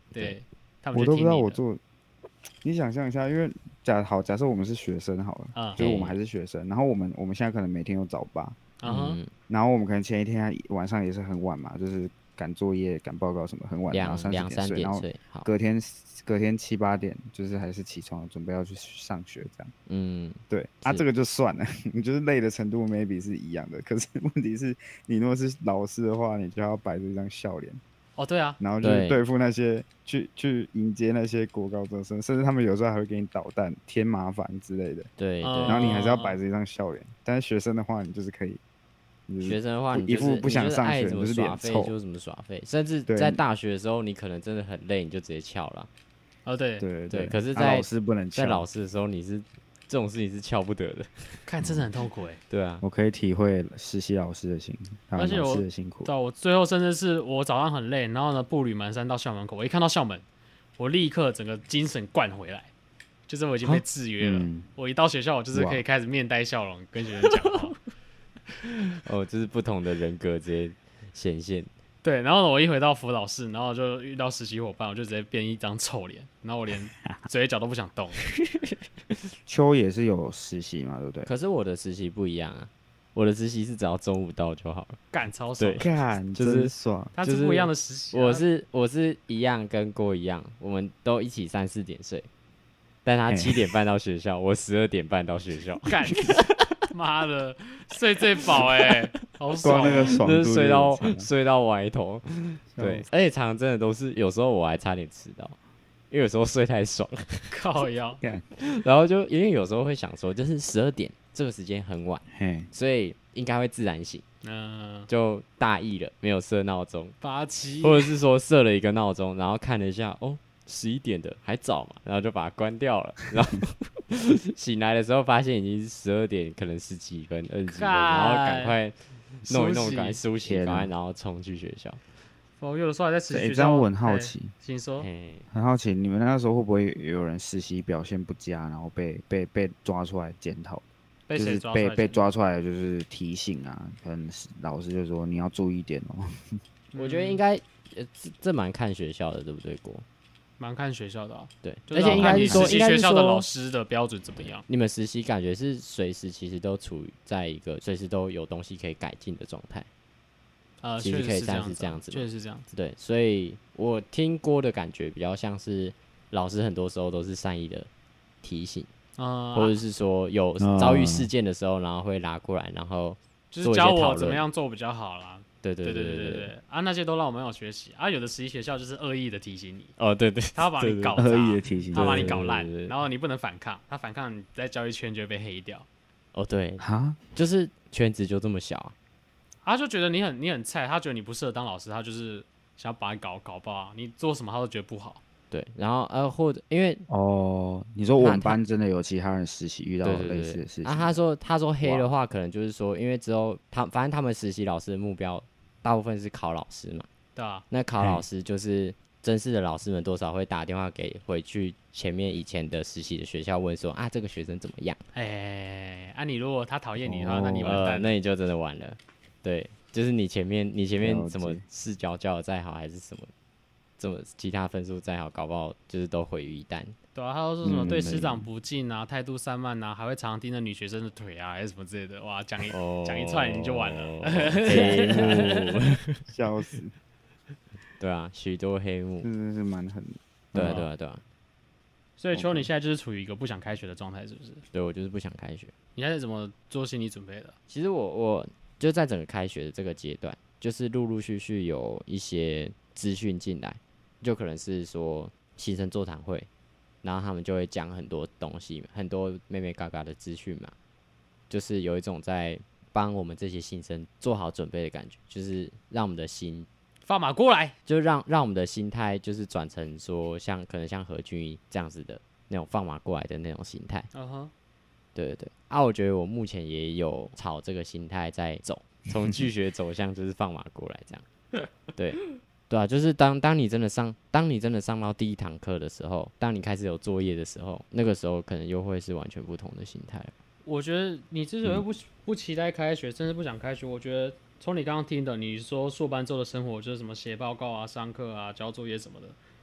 [SPEAKER 2] 对，他们
[SPEAKER 3] 我都不知道我
[SPEAKER 2] 的
[SPEAKER 3] 做。你想象一下，因为假好假设我们是学生好了，
[SPEAKER 2] 嗯
[SPEAKER 3] 就是我们还是学生，然后我们我们现在可能每天有早八，
[SPEAKER 2] 嗯哼，
[SPEAKER 1] 嗯，
[SPEAKER 3] 然后我们可能前一天晚上也是很晚嘛，就是赶作业、赶报告什么很晚，然后三
[SPEAKER 1] 两两
[SPEAKER 3] 四点睡，然后
[SPEAKER 1] 三点睡，好，
[SPEAKER 3] 隔天隔天七八点就是还是起床准备要去上学这样。
[SPEAKER 1] 嗯，
[SPEAKER 3] 对，啊，
[SPEAKER 1] 是
[SPEAKER 3] 这个就算了，你就是累的程度 maybe 是一样的，可是问题是你如果是老师的话，你就要摆着一张笑脸，
[SPEAKER 2] 哦，对啊，
[SPEAKER 3] 然后就是
[SPEAKER 1] 对
[SPEAKER 3] 对付那些去去迎接那些国高中生，甚至他们有时候还会给你捣蛋、添麻烦之类的，
[SPEAKER 1] 对
[SPEAKER 2] 嗯
[SPEAKER 3] 然后
[SPEAKER 1] 对。
[SPEAKER 3] 你还是要摆着一张笑脸。但是学生的话，你就是可以，你就是
[SPEAKER 1] 学生的话，你
[SPEAKER 3] 一
[SPEAKER 1] 就是
[SPEAKER 3] 副不想上学，
[SPEAKER 1] 你就是爱怎么
[SPEAKER 3] 你就是
[SPEAKER 1] 耍废
[SPEAKER 3] 脸臭，
[SPEAKER 1] 就怎么耍废，甚至
[SPEAKER 3] 对
[SPEAKER 1] 在大学的时候，你可能真的很累，你就直接翘了。
[SPEAKER 2] 哦对，
[SPEAKER 3] 对
[SPEAKER 1] 对，可是在，
[SPEAKER 3] 啊老师不能
[SPEAKER 1] 在
[SPEAKER 3] 翘。
[SPEAKER 1] 老师的时候，你是这种事情是翘不得的。
[SPEAKER 2] 看真的很痛苦哎。
[SPEAKER 1] 对啊，
[SPEAKER 3] 我可以体会实习老师的辛，还有老
[SPEAKER 2] 而且我
[SPEAKER 3] 师的辛苦。
[SPEAKER 2] 对啊，我最后甚至是我早上很累，然后呢步履蹒跚到校门口，我一看到校门，我立刻整个精神灌回来，就是我已经被制约了。
[SPEAKER 3] 嗯，
[SPEAKER 2] 我一到学校，我就是可以开始面带笑容跟学生讲话。
[SPEAKER 1] 哦，就是不同的人格直接显现。
[SPEAKER 2] 对，然后呢，我一回到辅导室，然后就遇到实习伙伴，我就直接变一张臭脸，然后我连嘴角都不想动。
[SPEAKER 3] 秋也是有实习嘛，对不对？
[SPEAKER 1] 可是我的实习不一样啊，我的实习是只要中午到就好了。
[SPEAKER 2] 干超爽
[SPEAKER 1] 对，
[SPEAKER 3] 看，
[SPEAKER 1] 就是
[SPEAKER 3] 真爽。
[SPEAKER 1] 就是
[SPEAKER 2] 它是不一样的实习啊、
[SPEAKER 1] 我是我是一样跟郭一样，我们都一起三四点睡，但他
[SPEAKER 3] 嘿
[SPEAKER 1] 七点半到学校，我十二点半到学校，
[SPEAKER 2] 干，妈的，睡最饱哎，好爽、
[SPEAKER 3] 光那个
[SPEAKER 2] 哦！
[SPEAKER 1] 就是
[SPEAKER 3] 爽度
[SPEAKER 1] 睡到
[SPEAKER 3] 就有差
[SPEAKER 1] 睡到歪头。
[SPEAKER 3] 笑
[SPEAKER 1] 对，而且常常真的都是，有时候我还差点迟到，因为有时候睡太爽了，
[SPEAKER 2] 靠腰，
[SPEAKER 1] 然后就因为有时候会想说，就是十二点这个时间很晚，
[SPEAKER 3] 嘿，
[SPEAKER 1] 所以应该会自然醒，
[SPEAKER 2] 嗯、
[SPEAKER 1] 就大意了，没有设闹钟，
[SPEAKER 2] 八七，
[SPEAKER 1] 或者是说设了一个闹钟，然后看了一下，哦，十一点的还早嘛，然后就把它关掉了，然后醒来的时候发现已经是十二点，可能十几分、二十几分，然后赶快弄一弄，赶快梳洗，
[SPEAKER 3] 天啊
[SPEAKER 1] 赶快然后冲去学校。
[SPEAKER 2] 我有的时候还在实习
[SPEAKER 3] 哎，
[SPEAKER 2] 学校。
[SPEAKER 3] 这样我很好奇，
[SPEAKER 2] 哎请说。
[SPEAKER 1] 嘿，
[SPEAKER 3] 很好奇，你们那时候会不会有人实习表现不佳，然后被被被抓出来检讨？
[SPEAKER 2] 被
[SPEAKER 3] 就是
[SPEAKER 2] 谁抓出来？
[SPEAKER 3] 被被抓出来，就是提醒啊，可能是老师就说你要注意一点哦。
[SPEAKER 1] 我觉得应该，呃，这这蛮看学校的，对不对，郭？
[SPEAKER 2] 蛮看学校的、啊，
[SPEAKER 1] 对，
[SPEAKER 2] 就是
[SPEAKER 1] 而且应该
[SPEAKER 2] 要看你
[SPEAKER 1] 是说，
[SPEAKER 2] 实习
[SPEAKER 1] 应该是
[SPEAKER 2] 学校的老
[SPEAKER 1] 说，
[SPEAKER 2] 师的标准怎么样。
[SPEAKER 1] 你们实习感觉是随时其实都处于在一个随时都有东西可以改进的状态。
[SPEAKER 2] 呃，
[SPEAKER 1] 其实
[SPEAKER 2] 确实
[SPEAKER 1] 可以算是
[SPEAKER 2] 是这样子啊，
[SPEAKER 1] 这样子嘛
[SPEAKER 2] 确实是这样子。
[SPEAKER 1] 对，所以我听郭的感觉比较像是老师很多时候都是善意的提醒，
[SPEAKER 2] 嗯、
[SPEAKER 1] 或者是说有
[SPEAKER 3] 啊
[SPEAKER 1] 遭遇事件的时候，然后会拉过来，然后
[SPEAKER 2] 就是
[SPEAKER 1] 做一些讨论
[SPEAKER 2] 教我怎么样做比较好啦。
[SPEAKER 1] 对对
[SPEAKER 2] 对
[SPEAKER 1] 对对
[SPEAKER 2] 对对对啊，那些都让我们有学习啊。有的实习学校就是恶意的提醒你，
[SPEAKER 1] 哦对对，
[SPEAKER 2] 他要把
[SPEAKER 1] 对对
[SPEAKER 2] 你搞砸，
[SPEAKER 3] 恶意的提醒
[SPEAKER 2] 他把
[SPEAKER 1] 对
[SPEAKER 2] 你搞烂
[SPEAKER 1] 对对，对
[SPEAKER 2] 然后你不能反抗，他反抗你在教育圈就会被黑掉。
[SPEAKER 1] 哦对，
[SPEAKER 3] 哈，
[SPEAKER 1] 就是圈子就这么小啊，
[SPEAKER 2] 他就觉得你很你很菜，他觉得你不适合当老师，他就是想要把你搞搞爆啊。你做什么他都觉得不好。
[SPEAKER 1] 对，然后呃或者因为
[SPEAKER 3] 哦，你说我们
[SPEAKER 1] 他他
[SPEAKER 3] 班真的有其他人实习遇到
[SPEAKER 1] 对对
[SPEAKER 3] 类似
[SPEAKER 1] 对
[SPEAKER 3] 的事情？
[SPEAKER 1] 啊，他说他说黑的话，可能就是说，因为之后他反正他们实习老师的目标大部分是考老师嘛，
[SPEAKER 2] 对啊，
[SPEAKER 1] 那考老师就是真试的老师们多少会打电话给回去前面以前的实习的学校问说啊这个学生怎么样？
[SPEAKER 2] 哎，啊，你如果他讨厌你的话，
[SPEAKER 3] 哦
[SPEAKER 2] 那你完
[SPEAKER 1] 呃，
[SPEAKER 2] 蛋了。
[SPEAKER 1] 那你就真的完了。对，就是你前面你前面
[SPEAKER 3] 了
[SPEAKER 1] 什么
[SPEAKER 3] 解
[SPEAKER 1] 视角教的再好，还是什么，这么其他分数再好，搞不好就是都毁于一旦。
[SPEAKER 2] 对啊，他都说什么
[SPEAKER 3] 嗯
[SPEAKER 2] 对师长不敬啊，态度散漫啊，还会常常盯着女学生的腿啊，还是什么之类的。哇，讲一
[SPEAKER 1] 哦，
[SPEAKER 2] 讲一串你就完了。
[SPEAKER 1] 黑幕，
[SPEAKER 3] 笑死，
[SPEAKER 1] 对啊，许多黑幕。
[SPEAKER 3] 真的是蛮狠的。
[SPEAKER 1] 对啊，对啊，对啊，
[SPEAKER 2] 所以秋，你现在就是处于一个不想开学的状态，是不是？
[SPEAKER 1] 对我就是不想开学。
[SPEAKER 2] 你现在是怎么做心理准备的？
[SPEAKER 1] 其实我我就在整个开学的这个阶段，就是陆陆续续有一些资讯进来，就可能是说新生座谈会，然后他们就会讲很多东西，很多妹妹嘎嘎的资讯嘛，就是有一种在帮我们这些新生做好准备的感觉，就是让我们的心，
[SPEAKER 2] 放马过来。
[SPEAKER 1] 就让让我们的心态就是转成说像可能像何俊一这样子的那种放马过来的那种心态。
[SPEAKER 2] 嗯哼，
[SPEAKER 1] 对对对，啊，我觉得我目前也有朝这个心态在走，从拒学走向就是放马过来这样。对，对啊，就是当当你真的上，当你真的上到第一堂课的时候，当你开始有作业的时候，那个时候可能又会是完全不同的心态了。
[SPEAKER 2] 我觉得你之所以不、不期待开学，甚至不想开学，我觉得从你刚刚听的，你说硕班之后的生活就是什么写报告啊、上课啊、交作业什么的，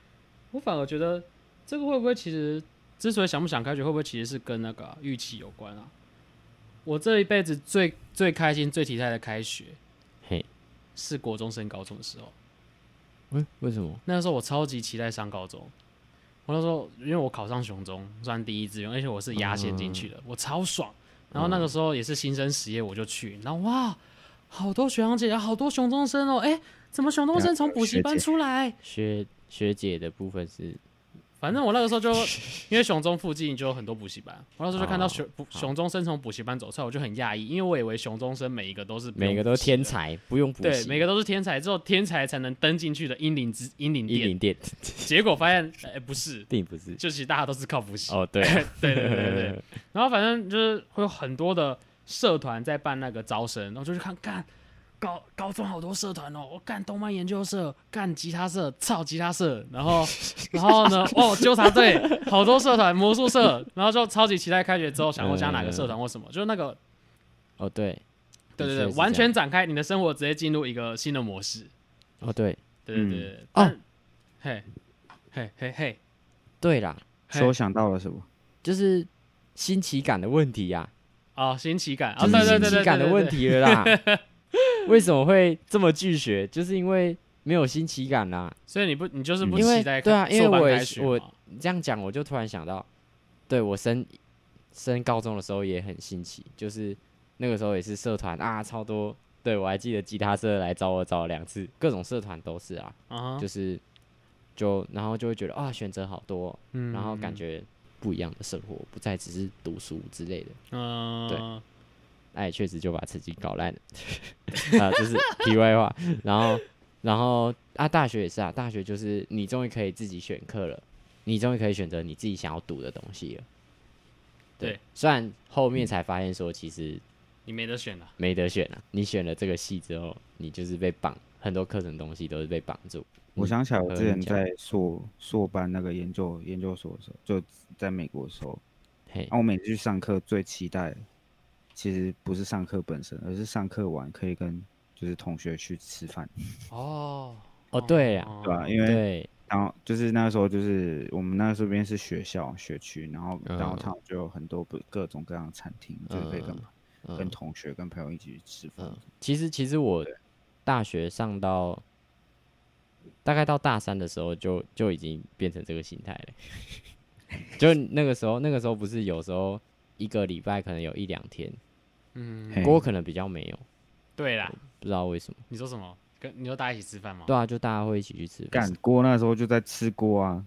[SPEAKER 2] 我反而觉得这个会不会其实之所以想不想开学，会不会其实是跟那个啊预期有关啊？我这一辈子最最开心、最期待的开学，
[SPEAKER 1] 嘿，
[SPEAKER 2] 是国中升高中的时候。
[SPEAKER 1] 嗯，为什么？
[SPEAKER 2] 那个时候我超级期待上高中。我那时候因为我考上雄中，算第一志愿，而且我是压线进去的，嗯、我超爽。然后那个时候也是新生实业，我就去，然后哇，好多学长姐，好多雄中生哦，哎，怎么雄中生从补习班出来？
[SPEAKER 1] 学学姐的部分是。
[SPEAKER 2] 反正我那个时候就因为雄中附近就有很多补习班，我那时候就看到雄雄中生从补习班走出来，我就很讶异，因为我以为雄中生每一个都是
[SPEAKER 1] 每个都是天才，不用补习，
[SPEAKER 2] 对，每个都是天才，只有天才才能登进去的英灵之英灵殿。
[SPEAKER 1] 英灵殿，
[SPEAKER 2] 结果发现哎、欸、不是，
[SPEAKER 1] 并不是，
[SPEAKER 2] 就其实大家都是靠补习。
[SPEAKER 1] 哦，对，
[SPEAKER 2] 对对对对对。然后反正就是会有很多的社团在办那个招生，然后就去看干。高高中好多社团哦，我干动漫研究社，干吉他社，操吉他社，然后然后呢，哦纠察队，好多社团，魔术社，然后就超级期待开学之后想要加哪个社团或什么，嗯、就是那个，
[SPEAKER 1] 哦对，
[SPEAKER 2] 对对对，完全展开你的生活，直接进入一个新的模式。
[SPEAKER 1] 哦对，
[SPEAKER 2] 对对对，对
[SPEAKER 1] 嗯、哦，
[SPEAKER 2] 嘿，嘿嘿嘿，
[SPEAKER 1] 对啦，
[SPEAKER 3] 说想到了什么？
[SPEAKER 1] 就是新奇感的问题呀、
[SPEAKER 2] 啊。哦，新奇感，
[SPEAKER 1] 啊，对对对，新奇感的问题了啦。为什么会这么拒学？就是因为没有新奇感啦。
[SPEAKER 2] 所以你不，你就是不期待
[SPEAKER 1] 对啊，因为我也
[SPEAKER 2] 我
[SPEAKER 1] 这样讲，我就突然想到，对我升升高中的时候也很新奇，就是那个时候也是社团啊，超多。对我还记得吉他社来找我找了两次，各种社团都是啊， uh-huh. 就是就然后就会觉得啊，选择好多，嗯，然后感觉不一样的生活，不再只是读书之类的，嗯、uh-huh. 对。哎，确实就把成绩搞烂了，啊，这是题外话。然后，然后啊，大学也是啊，大学就是你终于可以自己选课了，你终于可以选择你自己想要读的东西了。对，对虽然后面才发现说，其实
[SPEAKER 2] 你没得选了，
[SPEAKER 1] 没得选了。你选了这个系之后，你就是被绑，很多课程东西都是被绑住。
[SPEAKER 3] 我想起来，我之前在硕硕班那个研究研究所的时候，就在美国的时候，嘿，啊，我每次去上课最期待的。其实不是上课本身，而是上课完可以跟就是同学去吃饭。
[SPEAKER 1] 哦哦，对呀、啊，
[SPEAKER 3] 对吧、啊？因为然后就是那个时候就是我们那时候边是学校学区，然后然后他们就有很多各种各样的餐厅，嗯、就是可以跟、嗯、跟同学跟朋友一起去吃饭、嗯。
[SPEAKER 1] 其实其实我大学上到大概到大三的时候就就已经变成这个心态了。就那个时候那个时候不是有时候一个礼拜可能有一两天。嗯，锅可能比较没有，
[SPEAKER 2] 对啦，
[SPEAKER 1] 不知道为什么。
[SPEAKER 2] 你说什么？跟你说大家一起吃饭吗？
[SPEAKER 1] 对啊，就大家会一起去吃饭。
[SPEAKER 3] 干锅那时候就在吃锅啊，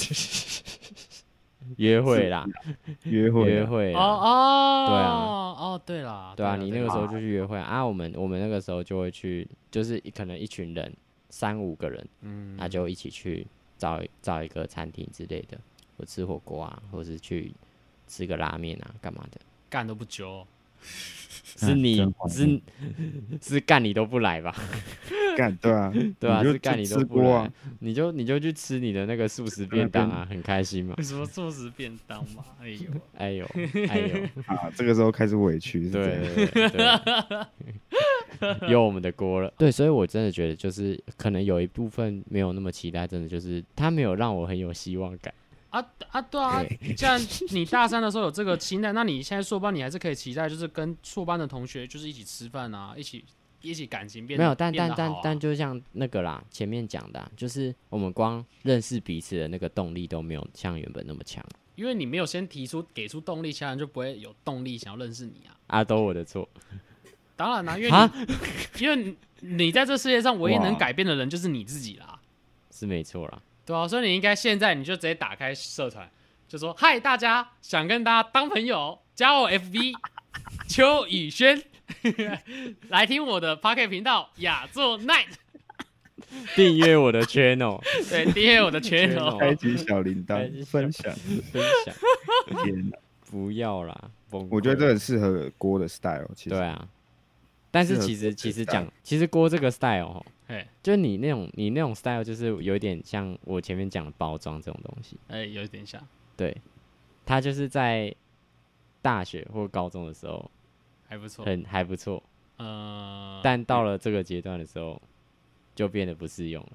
[SPEAKER 1] 约会啦，
[SPEAKER 3] 约会
[SPEAKER 1] 约会
[SPEAKER 2] 哦哦，
[SPEAKER 1] 对啊，
[SPEAKER 2] 哦对啦，
[SPEAKER 1] 对啊，你那个时候就去约会啊，我们我们那个时候就会去，就是可能一群人三五个人，嗯，那就一起去找找一个餐厅之类的，或吃火锅啊，或是去吃个拉面啊，干嘛的？
[SPEAKER 2] 干都不久、哦。
[SPEAKER 1] 是你、啊、是是干你都不来吧？
[SPEAKER 3] 干对啊，
[SPEAKER 1] 对啊，是干你都不来，啊、你就你就去吃你的那个素食便当啊，很开心嘛。
[SPEAKER 2] 为什么素食便当嘛？哎呦
[SPEAKER 1] 哎呦哎呦
[SPEAKER 3] 啊！这个时候开始委屈，
[SPEAKER 1] 对对对，有我们的锅了。对，所以我真的觉得就是可能有一部分没有那么期待，真的就是他没有让我很有希望感。
[SPEAKER 2] 啊啊对啊！既然你大三的时候有这个心态，那你现在硕班你还是可以期待，就是跟硕班的同学就是一起吃饭啊，一起一起感情变得
[SPEAKER 1] 没有，但但
[SPEAKER 2] 变得好、啊、
[SPEAKER 1] 但但就像那个啦，前面讲的、啊，就是我们光认识彼此的那个动力都没有像原本那么强，
[SPEAKER 2] 因为你没有先提出给出动力，其他人就不会有动力想要认识你啊。
[SPEAKER 1] 啊，都我的错。
[SPEAKER 2] 当然啦、啊，因为你因为你你在这世界上唯一能改变的人就是你自己啦，
[SPEAKER 1] 是没错啦。
[SPEAKER 2] 对啊，所以你应该现在你就直接打开社团，就说嗨，大家想跟大家当朋友，加我 F B 邱宇轩，来听我的 Podcast 频道亚作 Night，
[SPEAKER 1] 订阅我的 channel，
[SPEAKER 2] 对，订阅我的 channel，
[SPEAKER 3] 开启小铃铛，分享
[SPEAKER 1] 分享。
[SPEAKER 3] 天哪，
[SPEAKER 1] 不要啦！
[SPEAKER 3] 我觉得这很适合郭的 style， 其实
[SPEAKER 1] 对啊。但是其实其实讲，其实郭这个 style 就是你那种你那种 style 就是有一点像我前面讲的包装这种东西，
[SPEAKER 2] 哎、欸，有一点像。
[SPEAKER 1] 对，他就是在大学或高中的时候
[SPEAKER 2] 还不错，
[SPEAKER 1] 很还不错，
[SPEAKER 2] 呃，
[SPEAKER 1] 但到了这个阶段的时候就变得不适用了。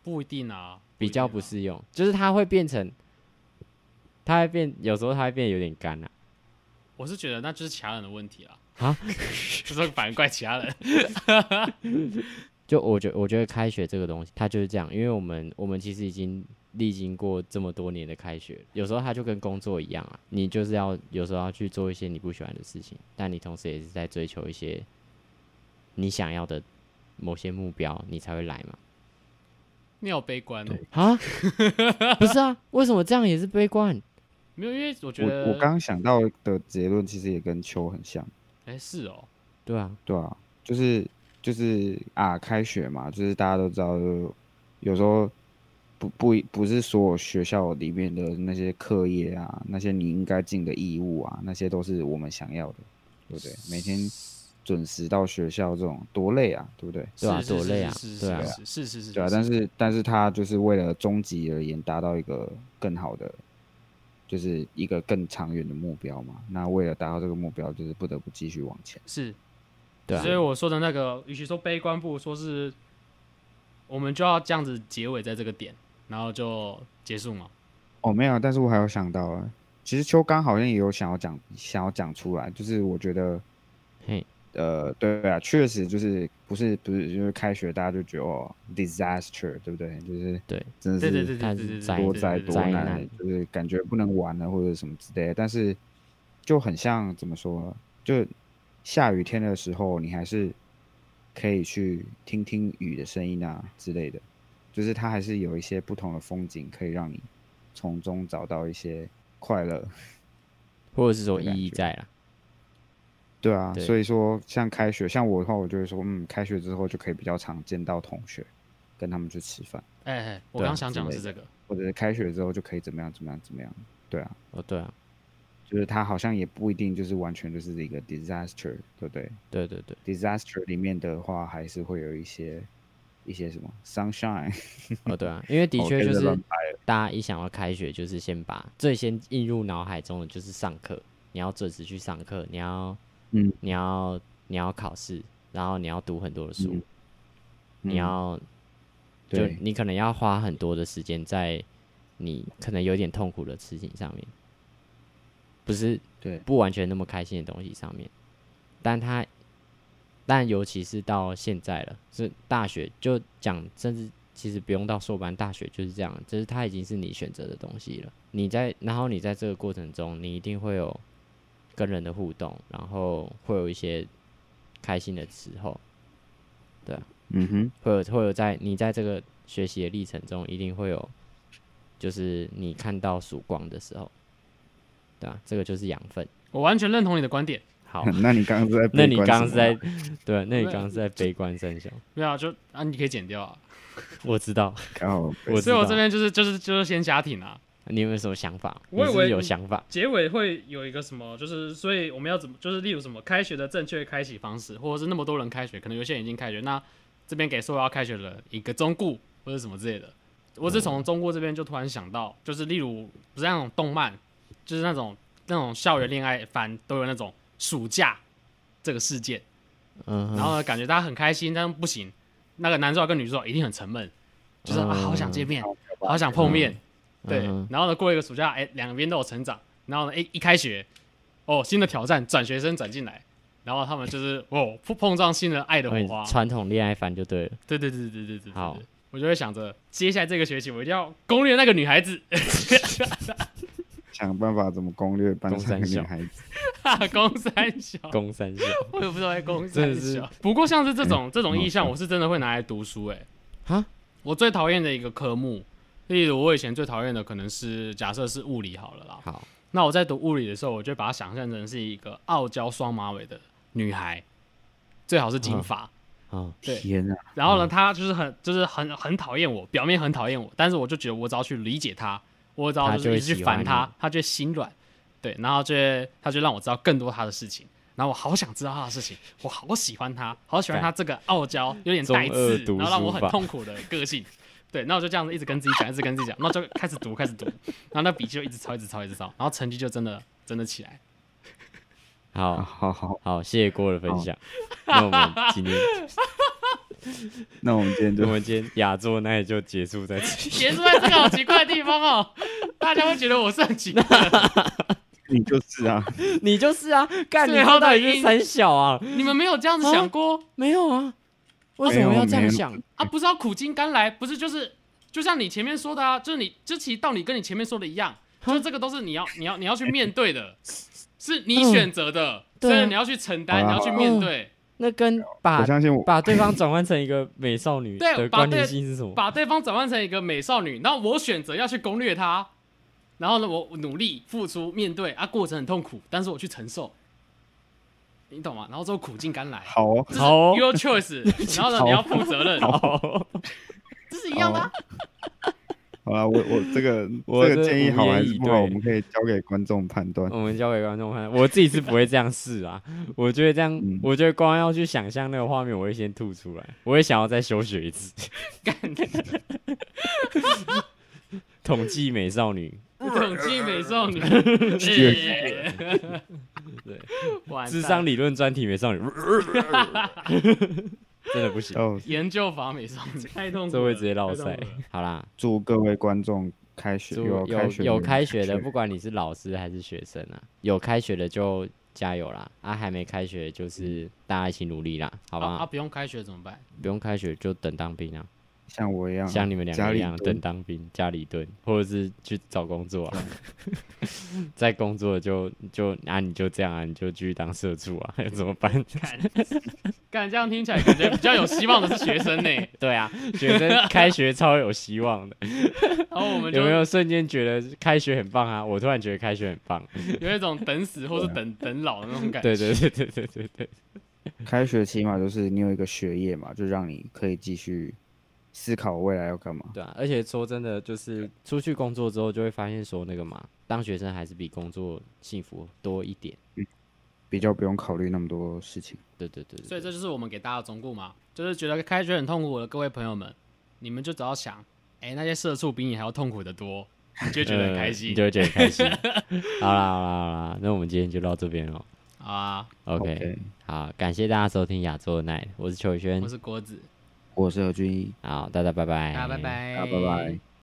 [SPEAKER 2] 不一定啊，
[SPEAKER 1] 比较不适用，就是它会变成，它会变，有时候它会变得有点干啊。
[SPEAKER 2] 我是觉得那就是其他人的问题啦。
[SPEAKER 1] 啊，
[SPEAKER 2] 就是反而怪其他人。
[SPEAKER 1] 就我觉我觉得开学这个东西，它就是这样，因为我们我们其实已经历经过这么多年的开学，有时候它就跟工作一样啊，你就是要有时候要去做一些你不喜欢的事情，但你同时也是在追求一些你想要的某些目标，你才会来嘛。
[SPEAKER 2] 你好悲观哦！
[SPEAKER 1] 啊，不是啊，为什么这样也是悲观？
[SPEAKER 2] 没有，因为我觉得
[SPEAKER 3] 我我刚刚想到的结论其实也跟秋很像。
[SPEAKER 2] 哎、欸，是哦，
[SPEAKER 1] 对啊，
[SPEAKER 3] 对啊，就是就是啊，开学嘛，就是大家都知道，就有时候不不不是所有学校里面的那些课业啊，那些你应该尽的义务啊，那些都是我们想要的，对不对？每天准时到学校这种多累啊，对不对？
[SPEAKER 1] 对啊，多累啊，
[SPEAKER 2] 对啊，
[SPEAKER 1] 是
[SPEAKER 2] 是是是，
[SPEAKER 3] 对啊，但是但是他就是为了终极而言，达到一个更好的。就是一个更长远的目标嘛，那为了达到这个目标，就是不得不继续往前。
[SPEAKER 2] 是，
[SPEAKER 1] 对啊。
[SPEAKER 2] 所以我说的那个，与其说悲观，不如说是，我们就要这样子结尾在这个点，然后就结束嘛。
[SPEAKER 3] 哦，没有，但是我还有想到啊，其实秋刚好像也有想要讲，想要讲出来，就是我觉得，
[SPEAKER 1] 嘿，
[SPEAKER 3] 呃，对啊，确实就是不是不是，就是开学大家就觉得哦 ，disaster， 对不对？就是
[SPEAKER 1] 对，
[SPEAKER 3] 真的
[SPEAKER 2] 对对
[SPEAKER 3] 是
[SPEAKER 2] 对对对
[SPEAKER 3] 多灾多难，就是感觉不能玩了或者什么之类的。但是就很像怎么说，就下雨天的时候，你还是可以去听听雨的声音啊之类的，就是它还是有一些不同的风景，可以让你从中找到一些快乐，
[SPEAKER 1] 或者是说意义在啦。
[SPEAKER 3] 对啊，对，所以说像开学，像我的话，我就会说，嗯，开学之后就可以比较常见到同学，跟他们去吃饭。
[SPEAKER 2] 哎、欸、哎，我刚想讲的是这个，
[SPEAKER 3] 或者是开学之后就可以怎么样怎么样怎么样，对啊，
[SPEAKER 1] 哦对啊，
[SPEAKER 3] 就是它好像也不一定就是完全就是一个 disaster， 对不对？
[SPEAKER 1] 对对对
[SPEAKER 3] ，disaster 里面的话还是会有一些一些什么 sunshine。
[SPEAKER 1] 哦对啊，因为的确就是大家一想要开学，就是先把最先映入脑海中的就是上课，你要准时去上课，你要。嗯，你要你要考试，然后你要读很多的书，嗯、你要就你可能要花很多的时间在你可能有点痛苦的事情上面，不是
[SPEAKER 3] 对
[SPEAKER 1] 不完全那么开心的东西上面，但它但尤其是到现在了，是大学就讲，甚至其实不用到硕班，大学就是这样，就是它已经是你选择的东西了。你在然后你在这个过程中，你一定会有。跟人的互动，然后会有一些开心的时候，对啊，
[SPEAKER 3] 嗯哼，
[SPEAKER 1] 会有会有在你在这个学习的历程中，一定会有，就是你看到曙光的时候，对啊，这个就是养分。
[SPEAKER 2] 我完全认同你的观点。
[SPEAKER 1] 好，
[SPEAKER 3] 那你刚刚是在，
[SPEAKER 1] 那你刚刚是在，对，那你刚刚是在悲观三小。
[SPEAKER 2] 没有啊，就啊，你可以剪掉啊。
[SPEAKER 1] 我知道，
[SPEAKER 3] 哦，
[SPEAKER 1] 我
[SPEAKER 2] 所以我这边就是就是就是先家庭啊。
[SPEAKER 1] 你有没有什么想法？
[SPEAKER 2] 我以为
[SPEAKER 1] 有想法。
[SPEAKER 2] 结尾会有一个什么，就是所以我们要怎么，就是例如什么开学的正确开启方式，或者是那么多人开学，可能有些人已经开学，那这边给所有要开学的人一个忠告或者什么之类的。我是从忠告这边就突然想到，就是例如不是那种动漫，就是那种那种校园恋爱番都有那种暑假这个事件，嗯，然后呢感觉大家很开心，但不行，那个男主角跟女主角一定很沉闷，就是、嗯、啊好想见面，好想碰面。嗯对，然后呢，过一个暑假，哎，两边都有成长，然后呢，哎，一开学，哦，新的挑战，转学生转进来，然后他们就是哦碰撞新的爱的火花，
[SPEAKER 1] 传统恋爱番就对了。
[SPEAKER 2] 对对对对对对，
[SPEAKER 1] 好，
[SPEAKER 2] 我就会想着，接下来这个学期我一定要攻略那个女孩子，
[SPEAKER 3] 想办法怎么攻略班上的女孩子，
[SPEAKER 2] 攻三小，
[SPEAKER 1] 攻三小，
[SPEAKER 2] 我也不知道在攻三小。不过像是这种、嗯、这种意象，我是真的会拿来读书、欸，哎，哈，我最讨厌的一个科目。例如我以前最讨厌的可能是假设是物理好了啦，
[SPEAKER 1] 好，
[SPEAKER 2] 那我在读物理的时候，我就把它想象成是一个傲娇双马尾的女孩，最好是金发，
[SPEAKER 1] 哦，
[SPEAKER 2] 对，
[SPEAKER 3] 天啊！
[SPEAKER 2] 然后呢，她就是很就是很很讨厌我，表面很讨厌我，但是我就觉得我只要去理解她，我只要就是一直去烦她，她就会心软，对，然后就会她就让我知道更多她的事情，然后我好想知道她的事情，我好喜欢她，好喜欢她这个傲娇有点带刺，然后让我很痛苦的个性。对，那我就这样子一直跟自己讲，一直跟自己讲，然后就开始读，开始读，然后那笔记就一直抄，一直抄，一直抄，然后成绩就真的真的起来。
[SPEAKER 1] 好，
[SPEAKER 3] 好，好，
[SPEAKER 1] 好，谢谢郭的分享。那我们今天
[SPEAKER 3] 那我们今天就
[SPEAKER 1] 我们今天亚洲那也就结束在这里。
[SPEAKER 2] 结束在这个好奇怪的地方哦，大家会觉得我是很奇怪的。
[SPEAKER 3] 你就是啊，
[SPEAKER 1] 你就是啊，干你
[SPEAKER 2] 最后的
[SPEAKER 1] 到底是
[SPEAKER 2] 音
[SPEAKER 1] 三小啊？
[SPEAKER 2] 你们没有这样子想过？
[SPEAKER 1] 没有啊，为什么要这样想
[SPEAKER 2] 啊？不是要苦尽甘来，不是就是就像你前面说的啊，就是你就其实道理跟你前面说的一样，就是这个都是你要你要你要去面对的，是你选择的，
[SPEAKER 1] 对啊
[SPEAKER 2] 所以你要去承担，
[SPEAKER 3] 好啊
[SPEAKER 2] 你要去面对。
[SPEAKER 1] 那跟把
[SPEAKER 3] 我相信我
[SPEAKER 1] 把对方转换成一个美少女
[SPEAKER 2] 对
[SPEAKER 1] 的关联性是什么？
[SPEAKER 2] 把对方转换成一个美少女，然后我选择要去攻略她，然后呢，我努力付出面对啊，过程很痛苦，但是我去承受，你懂吗？然后之后苦尽甘来，
[SPEAKER 3] 好哦，
[SPEAKER 2] 这是
[SPEAKER 1] 好哦
[SPEAKER 2] your choice，然后呢，
[SPEAKER 3] 好
[SPEAKER 2] 你要负责任，
[SPEAKER 1] 好，
[SPEAKER 2] 这是一样的啊。
[SPEAKER 3] 好了，我我这个
[SPEAKER 1] 我
[SPEAKER 3] 这个建议好还是不好，
[SPEAKER 1] 无言以对
[SPEAKER 3] 我们可以交给观众判断。
[SPEAKER 1] 我们交给观众看。我自己是不会这样试啊，我觉得这样，
[SPEAKER 3] 嗯
[SPEAKER 1] 我觉得光要去想象那个画面，我会先吐出来，我会想要再休学一次。
[SPEAKER 2] 干
[SPEAKER 1] 统计美少女，
[SPEAKER 2] 统计美少女，
[SPEAKER 1] 对，
[SPEAKER 2] 完蛋
[SPEAKER 1] 智商理论专题美少女，真的不行，
[SPEAKER 3] 哦，
[SPEAKER 2] 研究法美少女，太痛苦了，
[SPEAKER 1] 这会直接落赛
[SPEAKER 2] 太痛苦了。
[SPEAKER 1] 好啦，
[SPEAKER 3] 祝各位观众开学
[SPEAKER 1] 祝
[SPEAKER 3] 有开学
[SPEAKER 1] 有有开学的，
[SPEAKER 3] 学
[SPEAKER 1] 不管你是老师还是学生啊，有开学的就加油啦，啊，还没开学就是大家一起努力啦，好不好？
[SPEAKER 2] 啊啊，不用开学怎么办？
[SPEAKER 1] 不用开学就等当兵啊，
[SPEAKER 3] 像我一样，
[SPEAKER 1] 像你们两个一样
[SPEAKER 3] 家里
[SPEAKER 1] 等当兵，家里蹲，或者是去找工作啊。在工作就就啊，你就这样啊，你就继续当社畜啊，怎么办？
[SPEAKER 2] 干，干这样听起来感觉比较有希望的是学生呢。
[SPEAKER 1] 对啊，学生开学超有希望的。
[SPEAKER 2] 然后我们就
[SPEAKER 1] 有没有瞬间觉得开学很棒啊？我突然觉得开学很棒。
[SPEAKER 2] 有一种等死或是等等老的那种感觉？
[SPEAKER 1] 对对对对对对对。
[SPEAKER 3] 开学起码就是你有一个学业嘛，就让你可以继续思考未来要干嘛。
[SPEAKER 1] 对啊，而且说真的，就是出去工作之后，就会发现说那个嘛，当学生还是比工作幸福多一点。
[SPEAKER 3] 比较不用考虑那么多事情。
[SPEAKER 1] 对对对对
[SPEAKER 2] 所以这就是我们给大家的忠告嘛，就是觉得开学很痛苦的各位朋友们，你们就只要想，哎，那些社畜比你还要痛苦的多，你就觉得很开心，
[SPEAKER 1] 呃你就会觉得很开心。好啦好啦好啦，那我们今天就到这边了。
[SPEAKER 2] 好啊。
[SPEAKER 1] OK，,
[SPEAKER 3] OK
[SPEAKER 1] 好，感谢大家收听亚洲的 Night， 我是邱宇轩
[SPEAKER 2] 我，是郭子，
[SPEAKER 3] 我是何俊一，
[SPEAKER 1] 好，大家拜拜，
[SPEAKER 2] 大家拜拜，
[SPEAKER 3] 大家拜拜。